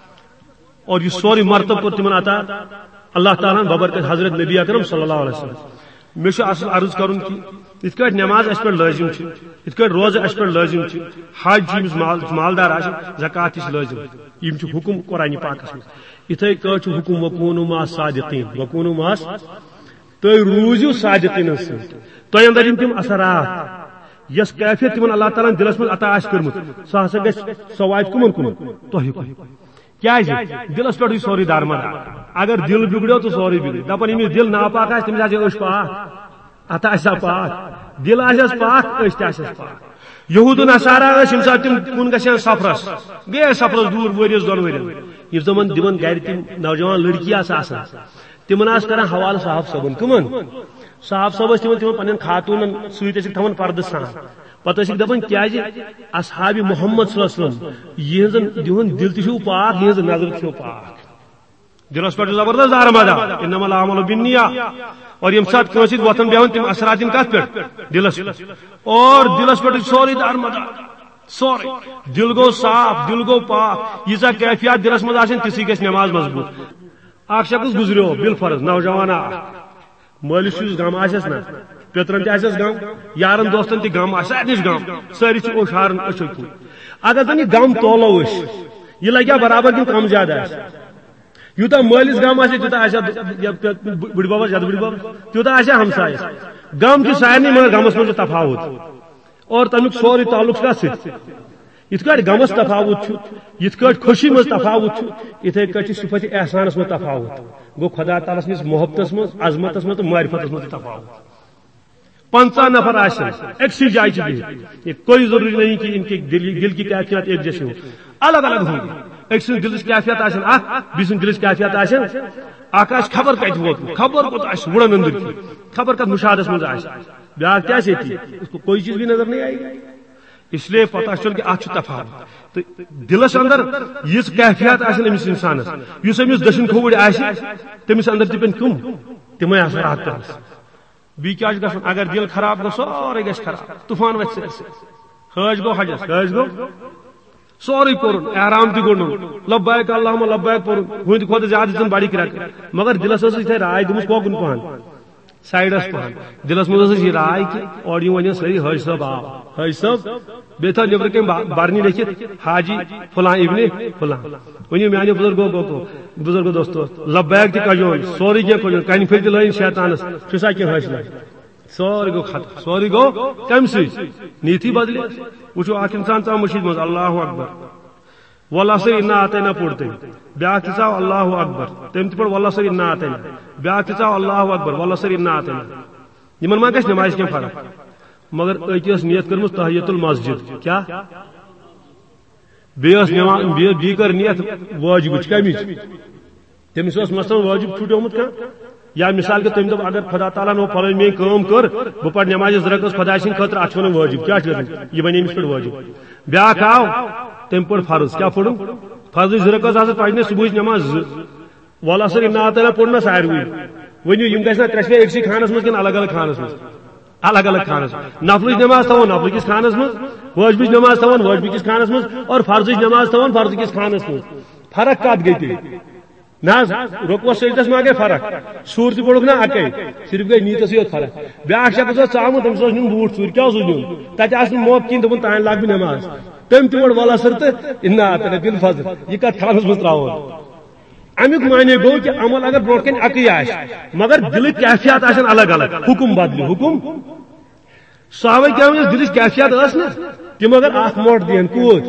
اور یہ سوری مرتب کو تمن عطا اللہ تعالیٰ ببرکت حضرت نبی اکرم صلی اللہ علیہ وسلم مے اصل عرض کرن کہ ات کٹ نماز اس پر لازم ات کٹ روزہ اس پر لازم حج یمس مالدار آ زکات تہ لازم یم حکم قرآن پاکس مز اتھے کٹ حکم وکونوا مع الصادقین وکونوا مع تھی روزو صادقین تہ اندر یم تم اثرات یس کیفیت تمن اللہ تعالیٰ دلس مز عطا آسہِ کٔرمٕژ سہ ہسا گژھِ سۄ واتہِ کمن کُن تۄہہِ کُن کیازِ دلس پہ سوری دارمدار اگر دل بگڑو تو سوری بگڑ دپان یمس دل ناپاک آسہِ تٔمِس آسہِ أچھ پاک اتھ آسہِ پاک دل آسٮ۪س پاک أچھ تہِ آسٮ۪س پاک یہود و نصارا ٲسۍ ییٚمہِ ساتہٕ تِم کُن گژھان سفرس گٔے سفرس دوٗر ؤرِیس دۄن ؤرین یُس تِمن تِمن گرِ تِم نوجوان لڑکی آسہٕ آسان تِمن آسہٕ کران حوالہٕ صاحب صٲبن کٕمن صاحب صٲب ٲسۍ تِمن تِمن پننٮ۪ن خاتوٗنن سۭتۍ ٲسِکھ تھاوان پردٕ سان پتہ ٲسِکھ دپان کیازِ اصحاب محمد صلی اللہ علیہ وسلم یہنزن دِہُن دل تہِ چھُو پاک یہنز نظر تہِ چھو پاک دلس پہ زبردست دارمدار انما الاعمال بالنیات اور یم سات کٲنٛسہِ سۭتۍ وۄتھان بیہوان تِم اثرات یِن کتھ پٮ۪ٹھ دلس پٮ۪ٹھ اور دلس پٮ۪ٹھ سورُے دارمدار سورُے دل گوٚو صاف دل گوٚو پاک ییٖژاہ کیفیات دلس منٛز آسن تِژھٕے گژھِ نماز مضبوط اکھ شخص گزریو بالفرض نوجوان اکھ مٲلِس یُس غم آسٮ۪س نا پیترن تہِ آسٮ۪س غم یارن دوستن تہِ غم آسہِ سارنٕے چھُ غم سٲری چھِ اوٚش ہاران أچھو کُن اگر زن یہِ غم تولو أسۍ یہِ لگیا برابر کِنہٕ کم زیادٕ آسہِ یوٗتاہ مٲلِس غم آسہِ تیوٗتاہ آسہِ بٕڈِ ببس یتھ بٕڈِ ببس تیوٗتاہ آسہِ ہمسایس غم چھُ سارنٕے مگر غمس منٛز چھُ تفاوت اور تمیُک سورُے تعلق کتھ سۭتۍ یِتھ کٲٹھۍ غمس تفاوت چھُ یِتھ کٲٹھۍ خوشی منٛز تفاوت چھُ یِتھے کٲٹھۍ چھُ صفت احسانس منٛز تفاوت گوٚو خدا تعالیٰ سٕنٛدِس محبتس منٛز عظمتس منٛز تہٕ معرفتس منٛز تہِ تفاوت پنچہ نفر آسن اکسی جائے چھ بہت یہ کوئی ضروری نہیں کہ ان کے دل, دل کی کیفیات ایک جیسے ہو الگ الگ ہوں گے ایک سن دلچ کیفیات آسن اخ بیس سن دلچ کیفیات آسن اخ آس خبر کت ووت خبر کوت آس وڑن اندر کی خبر کت مشاہدس مز آس بیاکھ کیا سیتی اس کو کوئی چیز بھی نظر نہیں آئی اس لیے پتہ چل کہ اتھ تفاوت تو دلس اندر یہ کیفیات آسن امس انسانس اس امس دشن کھوڑ آس تمس اندر تہ پن کم تمے اثرات کرس بی کیا گھن اگر دل خراب گو سورے گھس خراب طوفان وتھ حج گو حجس حج گو سورے کورن احرام تہ گوڑن لبیک اللہم لبیک پورن ہند کھوت زیادہ دن بڑی کرک مگر دلس ٲس یتھے راے دمس کوکن پہن سائڈس پہن دلس مز ٲس یہ راے کہ اور یہ ون ساری حج صاحب آو حج صاحب بیٚیہِ تھٲو نیبرٕ کَنۍ برنی لیکھِتھ حاجی فلاں ابن فلاں ؤنِو میانہِ بُزرگو گوٚو بُزرگو دوستو لبیک تہِ کجون سورُے کینٛہہ کجون کنہِ پھِرِ تہِ لٲگِن شیطانس چھُسا کینٛہہ حٲصِل سورُے گوٚو ختم سورُے گوٚو کمہِ سۭتۍ نیٖتی بدلے وٕچھو اکھ انسان ژاو مٔشیٖد منٛز اللہ اکبر واللہ سر انا آتینا پوٚر تٔمۍ بیاکھ تہِ ژاو اللہ اکبر تٔمۍ تہِ پوٚر واللہ سر انا آتینا بیاکھ تہِ ژاو اللہ اکبر واللہ سر انا آتینا یِمن ما گژھِ نمازِ کینٛہہ فرق مگر أتی ٲس نیت کٔرمٕژ تحیت المسجد کیا بیٚیہِ ٲس نٮ۪ماز بیٚیہِ کٔر نیت واجبٕچ کمِچ تٔمِس اوس مثلاً واجب چھُٹیومُت کانٛہہ یا مثال کے تٔمۍ دوٚپ اگر خدا تعالیٰ ہن پھلٲنۍ میٲنۍ کٲم کٔر بہٕ پرٕ نٮ۪مازِ زٕ رکٲژ خۄداے سٕنٛدِ خٲطرٕ اتھ چھِ ونان واجب کیٛاہ چھُ گژھان یہِ بنے أمِس پٮ۪ٹھ واجب بیاکھ آو تٔمۍ پوٚر فرض کیٛاہ پوٚرُن فرضٕچ زٕ رکٲژ آسہٕ پرنہِ صبحٕچ نٮ۪ماز زٕ واللہ سر انا آتینا پوٚر نہ ساروٕے ونیو یم گژھنا ترٛےٚ شوے أکسٕے خانس منٛز کِنہٕ الگ الگ خانس منٛز الگ الگ خانس نفلٕچ نماز تھاوان نفلہٕ کِس خانس منٛز وٲجبٕچ نماز تھاوان وٲجبہٕ کِس خانس منٛز اور فرضٕچ نماز تھاوان فرضہٕ کِس خانس منٛز فرق کتھ گٔے تیٚلہِ نہ حظ رۄقوس سجدس ما گٔے فرق سوٗر تہِ پوٚرُکھ نا اکے صرف گٔے نیٖتسٕے یوت فرق بیاکھ شخص اوس ژامُت تٔمِس اوس نیُن بوٗٹھ ژوٗرِ کیٛاہ اوسُس نیُن تتہِ آسہِ نہٕ موقعہٕ کِہیٖنۍ دوٚپُن تانۍ لاگہٕ بہٕ نماز تٔمۍ تہِ ووٚن وَل اثر تہٕ اِنا تہٕ دِل فضل یہِ کتھ خانس منٛز ترٛاوُن امیُک معنی گوٚو کہِ عمل اگر برونٛٹھ کَنہِ اکٕے آسہِ مگر دِلٕکۍ کیفیات آسن الگ الگ حُکُم بدلہِ حُکُم صحابہ کرام یۄس دِلٕچ کیفیات ٲس نا تِم اگر اکھ موٹ دِیَن کوٗت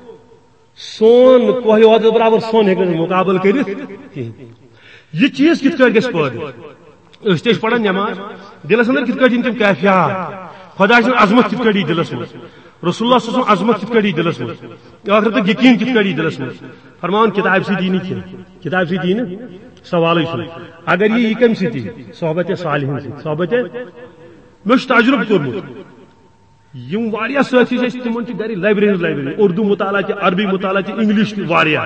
سون کوہہِ وۄزُل برابر سۄن ہیٚکہِ نہٕ مُقابل کٔرِتھ کِہیٖنۍ یہ چیز کِتھ کٲٹھۍ گژھِ پٲدٕ أسۍ تہِ ٲسۍ پران نٮ۪ماز دِلس اندر کِتھ کٲٹھۍ یِن تِم کیفیات خۄداے سٕنٛز عظمت کِتھ کٲٹھۍ یی دِلس منٛز رسول اللہ صلی اللہ علیہ وسلم عظمت کِتھ کٲٹھۍ یی دِلس منٛز ٲخرتُک یقیٖن کِتھ کٲٹھۍ یی دِلس منٛز فرماوان کِتابہِ سۭتۍ یی نہٕ کینٛہہ کِتابہِ سۭتۍ یی نہٕ سوالٕے چھُنہٕ اگر یہِ یی کمہِ سۭتۍ یی صحبتِ صالحیٖن سۭتۍ صحبتِ مےٚ چھُ تجرُبہٕ کوٚرمُت یم واریاہ سٲتھی چھِ أسۍ تِمن چھِ گرِ لایبرری ہٕنٛز لایبرری اردو مطالعہ تہِ عربی مطالعہ تہِ انگلش تہِ واریاہ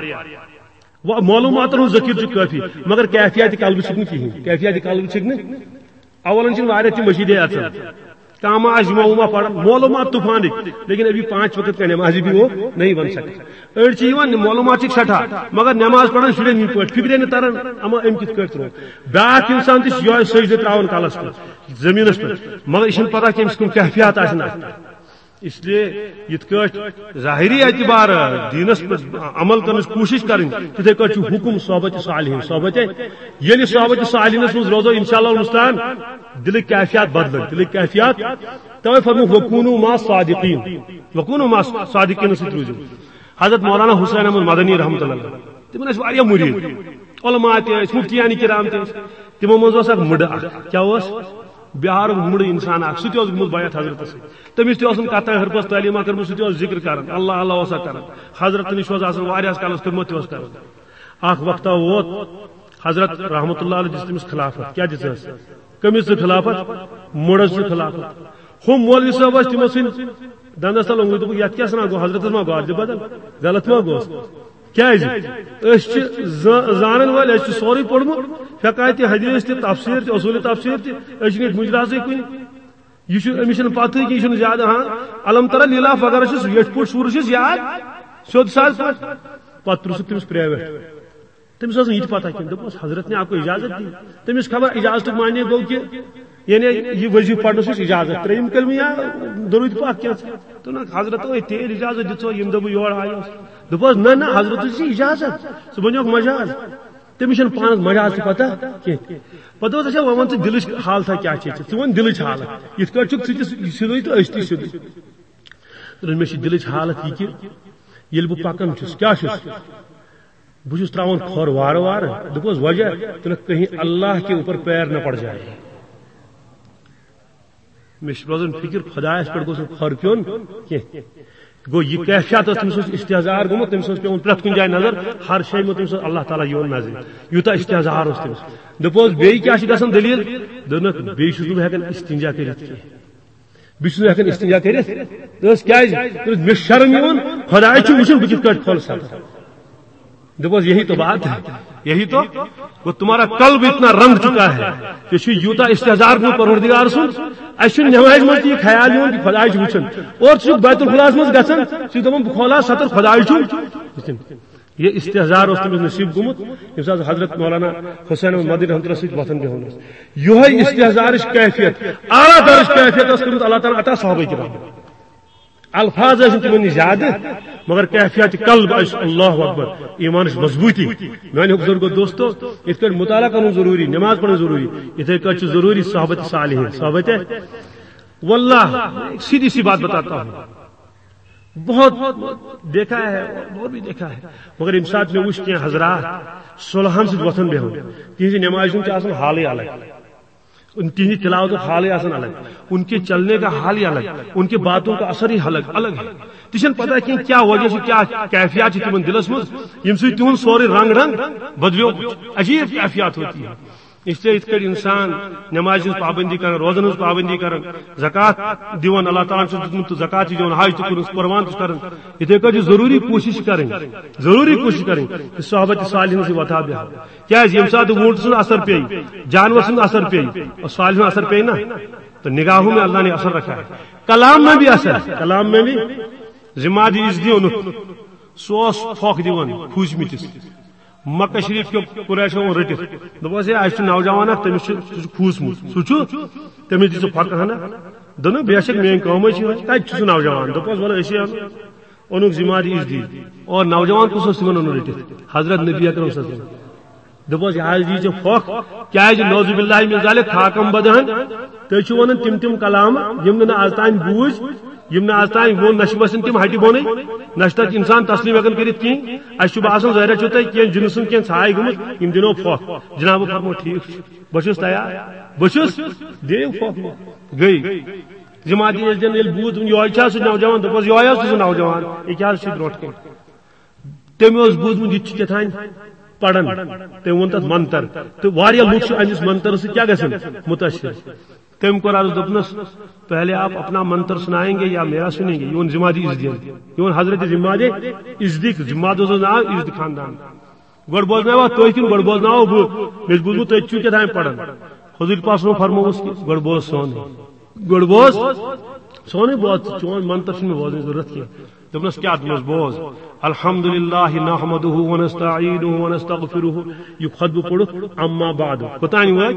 معلوماتن ہُنٛد ذخیرٕ چھُ کٲفی مگر کیفیات قلبہٕ چھُکھ نہٕ کِہیٖنۍ کیفیات قلبہٕ چھِکھ نہٕ اولن چھِ واریاہ تِم مشیٖدے اژان کانٛہہ ما آسہِ جمعہ وُمعہ پران معلومات طوفانٕکۍ لیکن ابھی پانچ وقت کا نماز بھی وہ نہیں بن سکتا أڑۍ چھِ یِوان معلومات چھِکھ سٮ۪ٹھاہ مگر نماز پران شُرٮ۪ن ہِنٛدۍ پٲٹھۍ فِکرے نہٕ تران اما أمۍ کِتھ کٲٹھۍ ترٛوو بیٛاکھ انسان تہِ چھُ یِہوے سجدٕ ترٛاوان کلس پٮ۪ٹھ زٔمیٖنس پٮ۪ٹھ مگر یہِ چھُنہٕ پتہ کہِ أمِس کٕم کیفیات آسن اتھ اس لیے یِتھ کٲٹھۍ ظاہری اعتبار دینس پہ عمل کرنٕچ کوٗشش کرٕنۍ تِتھے کٲٹھۍ چھُ حُکُم صحبتِ صالحیٖن صحبتِ ییٚلہِ صحبتِ صالحیٖنس منٛز روزو انشاء اللہ المستعان دلٕکۍ کیفیات بدلن دلٕکۍ کیفیات توے فرمووُکھ وکوٗنوٗ مع صادقیٖن وکوٗنوٗ مع صادقیٖنس سۭتۍ روٗزِو حضرت مولانا حسین احمد مدنی رحمۃ اللہ تِمن ٲسۍ واریاہ مُریٖد علما تہِ ٲسۍ مفتیان کرام تہِ ٲسۍ تِمو منٛز اوس اکھ مٕڈٕ اکھ کیاہ اوس بہارُک مٕڈٕ انسان اکھ سُہ تہِ اوس گوٚمُت بیعت حضرتس سۭتۍ تٔمِس تہِ اوسُن کتھا ہرپس تعلیٖما کٔرمٕژ سُہ تہِ اوس ذکر کران اللہ اللہ اوسا کران حضرت نِش اوس آسان واریاہس کالس خدمت تہِ اوس کران اکھ وقتہ ووت حضرت رحمۃ اللہ علیہ دِژ تٔمِس خلافت کیاہ دِژٕس کٔمِس دِژ خلافت مٕڈس دِژ خلافت ہُم مولوی صٲب ٲسۍ تِمو سٕنٛدۍ دندس تل اوٚنگُے دوٚپُکھ یتھ کیاہ سنا گوٚو حضرتس ما گوٚو اتھ بدل غلط ما گوٚوس کیازِ أسۍ چھِ زانن وٲلۍ أسۍ چھِ سورُے پوٚرمُت فقہ تہِ حدیث تہِ تفسیٖر تہِ اصوٗلِ تفسیٖر تہِ أسۍ چھِنہٕ ییٚتہِ مُجراسٕے کُنہِ یہ أمِس چھنہٕ پتہٕے کہِ یہِ چھُنہٕ زیادٕ ہاں الم ترا لیٖلاف وغیرہ چھُس ییٚتھۍ پٲٹھۍ سوٗر چھُس یاد سیوٚد ساز پٲٹھۍ پتہٕ پرٛژھُکھ تٔمِس پرٛیویٹ تٔمِس ٲس نہٕ یہِ تہِ پتہ کینٛہہ دوٚپمَس حضرت نے آپ کو اجازت دی تٔمِس خبر اجازتُک معنی گوٚو کہِ یعنی یہ وظیفہ پڑھنس چھُس اجازت ترٛیٚیِم کٔلمہٕ یا درود پاک کینٛہہ دوٚپنکھ حضرت ٲے تیٚلہِ اجازت دِژو ییٚمہِ دۄہ بہٕ یور آیوس دوٚپُس نہ نہ حضرتس چھِ اجازت سُہ بنیوکھ مجاز تٔمِس چھنہٕ پانس مجاز تہِ پتہ کینٛہہ پتہٕ دوٚپُس اچھا وۄنۍ ون ژٕ دِلٕچ حالتھا کیاہ چھِ ژٕ وَن دِلٕچ حالت یِتھ کٲٹھۍ چھُکھ ژٕ تہِ سیٚودُے تہٕ أسۍ تہِ سیٚودُے دوٚپُن مےٚ چھِ دِلٕچ حالت یہِ کہِ ییٚلہِ بہٕ پکان چھُس کیاہ چھُس بہٕ چھُس تراوان کھۄر وارٕ وارٕ دوٚپُس وجہ دوٚپُکھ کہیں اللہ کے اوپر پیر نہ پڑ جائے مےٚ چھِ روزان فکر خۄدایس پٮ۪ٹھ گوٚژھ نہٕ کھۄر پیوٚن کینٛہہ گوٚو یہِ کیفیات ٲس تٔمِس اوس استحزار گوٚمُت تٔمِس اوس پیوٚمُت پرٛٮ۪تھ کُنہِ جایہِ نظر ہر شے منٛز تٔمِس اوس اللہ تعالیٰ یِوان نظرِ یوٗتاہ استحزار اوس تٔمِس دوٚپُس بیٚیہِ کیاہ چھِ گژھان دٔلیٖل دوٚپنکھ بیٚیہِ چھُس نہٕ بہٕ ہٮ۪کان استنجا کٔرِتھ کینٛہہ بیٚیہِ چھُس نہٕ ہٮ۪کان استنجا کٔرِتھ دوٚپُس کیازِ دوٚپُس مےٚ چھُ شرم یِوان خۄداے چھُ وٕچھُن بہٕ کِتھ کٲٹھۍ کھولہٕ سطر دوٚپُس یہی تو بات ہے یہی تو وہ تمہارا قلب اتنا رنگ چکا ہے کہ چھُ یوٗتاہ استحزار گوٚو پروردگار سُنٛد اَسہِ چھُنہٕ نٮ۪مازِ منٛز تہِ یہِ خیال یِوان کہِ خۄداے چھُ وٕچھان اور ژٕ چھُکھ بیت الخلاہس منٛز گژھان ژٕ چھُکھ دپان بہٕ کھولہا سطر خۄداے چھُ وٕچھان یہ استحزار اوس تٔمِس نصیٖب گوٚمُت ییٚمہِ ساتہٕ حضرت مولانا حسین احمد مدنی رحمتہ اللہ سۭتۍ وۄتھان بیٚہوان اوس یِہوے استحزارٕچ کیفیت اعلیٰ درٕچ کیفیت ٲس کٔرمٕژ اللہ تعالیٰ عطا صحابہ کرام الفاظ ٲسۍ نہٕ تِمن نِش زیادٕ مگر کیفیت قلب ٲسۍ اللہ اکبر ایمانٕچ مضبوٗطی میانیو بزرگو دوستو یِتھ کٲٹھۍ مطالعہ کرُن ضروٗری نماز پرٕنۍ ضروٗری یِتھے کٲٹھۍ چھُ ضروٗری صحبتِ صالحیٖن صحبتِ واللہ سیدھی سی بات بتاتا ہوں بہت دیکھا ہے اور بھی دیکھا ہے مگر ییٚمہِ ساتہٕ مےٚ وٕچھ کینٛہہ حضرات صلحن سۭتۍ وۄتھان بیٚہوان تِہنٛزِ نمازِ ہُنٛد چھُ آسان حالٕے الگ تہنٛدِ تلاوتُک حالٕے آسان الگ ان کے چلنے کا حال ہی الگ ان کے باتوں کا اثر ہی الگ الگ ہے تہِ چھنہٕ پتہ کینٛہہ کیاہ وجہ چھُ کیاہ کیفیات چھِ تِمن دلس منٛز ییٚمہِ سۭتۍ تِہُنٛد سورُے رنگ رنگ بدلیو عجیب کیفیات ہوتی ہے اس لیے ات انسان نماز پابندی کر روزن ہز پابندی کر زکات دیون اللہ تعالیٰ دت زکات دون حج تر قربان کر اتھے پہ ضروری کوشش کریں ضروری کوشش کریں کہ صحابت صالحین سے وتھا بہا کیا یم سات وونٹ سن اثر پی جانور سن اثر پی اور صالحین اثر پی نا تو نگاہوں میں اللہ نے اثر رکھا ہے کلام میں بھی اثر کلام میں بھی ذمہ دی اس دیون سوس پھوک دیون پھوس مٹس مکہ شریف کے قریشو رٹت دپس ہے اس نوجوان اخ تمس پھوسمت سہ تمس دی پھک ہنا دن بے شک میری قوم کت نوجوان دپس بولے اسی اونک ذمہ دی اس دی اور نوجوان کس تمن اون رٹت حضرت نبی اکرم صلی اللہ علیہ وسلم دپس یہ دی پھک کیا نوز باللہ من ذالک تھاکم بدہن تھی ون تم تم کلام یم نہ آج تان بوجھ یم آج تان وون نش بسن تم ہٹی بونے نش تک انسان تسلیم ہیکن کرت کہیں اس باسان ظاہر چھو تھی کی جنسن کی ژھائی گمت یم دنو پھوک جناب فرمو ٹھیک بس تیار بس دیو پھوک گئی ذمہ دی دن یل بود یہ سہ نوجوان دپس یہ سہ نوجوان یہ کیا برو کن تم بوزمت یہ کتان پڑھن تم ون تک منتر تو لوگ امس منتر سے کیا گھن متاثر تم کو عرض دپنس پہلے آپ اپنا منتر سنائیں گے یا میرا سنیں گے یہ ذمہ دی ازدین یہ حضرت ذمہ دے ازدک ذمہ دو ناو ازد خاندان گڑ بوزنا تھی کن گڑ بوزنا مجھ بوزمت تھی چھو کتان پڑھن حضور پاس فرموس کہ گڑ بوز سونے گڑ بوز سونے بوز چون منتر میں بوزنے ضرورت کی دپنس کیا دپنس بوز الحمدللہ نحمدہ ونستعینہ ونستغفرہ یہ خطبہ پڑھ اما بعد کوتانی وات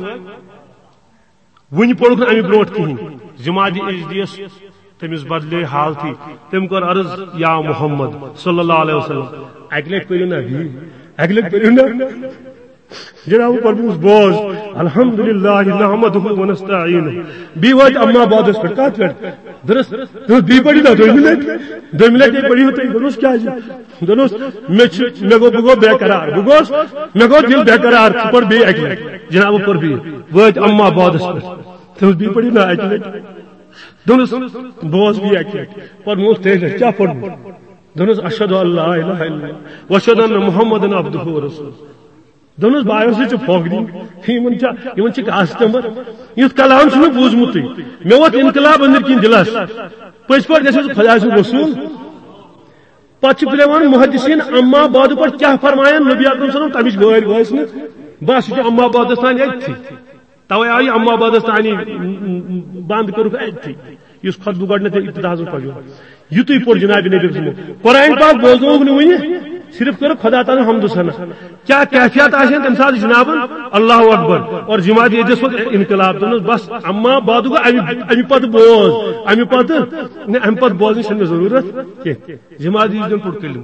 ون پڑھ امی بروٹ کہین ذمہ دی اجدیس تمس بدلے حال تھی تم کر عرض یا محمد صلی اللہ علیہ وسلم اک لٹ پڑھو نا اک لٹ پڑھو نا جناب پرمس بوز الحمدللہ نحمدہ ونستعینہ بی وات اما بعد اس پر کات لٹ درس بی پڑھی نا دو منٹ دو منٹ یہ پڑھی ہوتے درس کیا جی درس میں گو بگو بے قرار بگوس میں گو دل بے قرار پر بی اک لٹ جناب پر بی وات اما بعد اس پر تو بی پڑھی نا اک لٹ درس بوز بی اک لٹ پرمس تے کیا پڑھ درس اشہد ان لا الہ الا اللہ واشہد ان محمدن عبدہ ورسولہ دونوں بایو سے پھوک دی کسٹمر یھ کلام چھ بوزمت مے ووت انقلاب اندر کن دلس پز پہ گھس خدا سن رسول پتہ پلان محدثین اما بعد پہ کیا فرمایا نبی اکرم صلی اللہ علیہ وسلم تمچ گٲڑ وٲژ نہٕ بس یہ اما بعد تان اتھی توے آئی اما بعد تانی بند کورک اتھی اس خطبہ گۄڈنیتھ ابتداس پڑھو یتھی پوٚر جناب نبی صلی قرآن پاک بوزنوک نہ ون صرف کرو خدا تعالیٰ حمد و ثنا کیا کیفیت آسن تمہ سات جناب اللہ اکبر اور جماعت دس پہ انقلاب دن بس اما بعد گو امی پتہ بوز امی پتہ ام پتہ بوزن چھ ضرورت کی جماعت دن پور کلم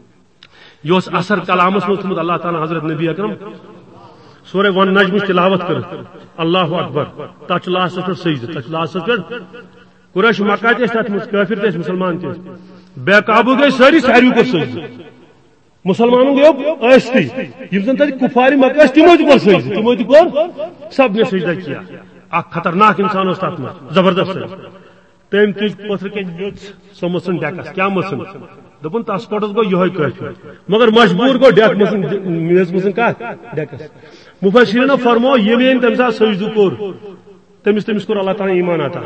یہ اثر کلامس مز تھوت اللہ تعالیٰ حضرت نبی اکرم سورہ ون نجم تلاوت کر اللہ اکبر تک لاسٹس پہ سجدہ تک لاسٹس پہ قریش مکہ تک کافر تس مسلمان تس بے قابو گئی ساری ساروی کو سجدہ مسلمانوں گو ایستی یم زن تک کفار مکہ تمو تہ کور سجدہ تمو تہ کور سب نے سجدہ کیا اخ خطرناک انسان اس تک زبردست تم تج پتھر کے سو مسن ڈیکس کیا مسن دپن تس پٹس گو یہ کافی مگر مجبور گو ڈیک مسن میز مسن کت ڈیکس مفسرین فرمو یم تم سات سجدہ کور تمس تمس کور اللہ تعالیٰ ایمان عطا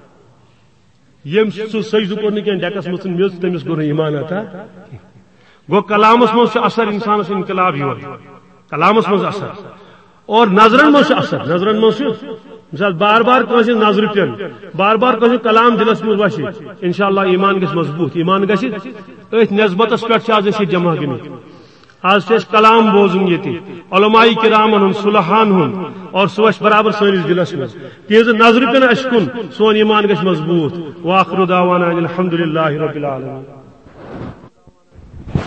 یم سہ سجدہ کور نی ڈیکس مسن میز تمس کور ایمان عطا گو کلامس مز اثر انسانس انقلاب یور کلامس مز اثر اور نظرن مز اثر نظرن مز مثال بار بار کنس نظر پین بار بار کنس کلام دلس مز وشی انشاءاللہ ایمان گھس مضبوط ایمان گھس ات نسبتس پہ آز جمع گمت آج کلام بوزن یہ علماء کرامن ہند صلحان ہند اور سہ وش برابر سنس دلس مز تہذ نظر پین اس کن سون ایمان گھس مضبوط واخر دعوانا الحمدللہ رب العالمین.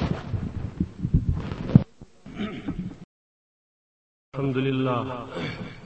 الحمدللہ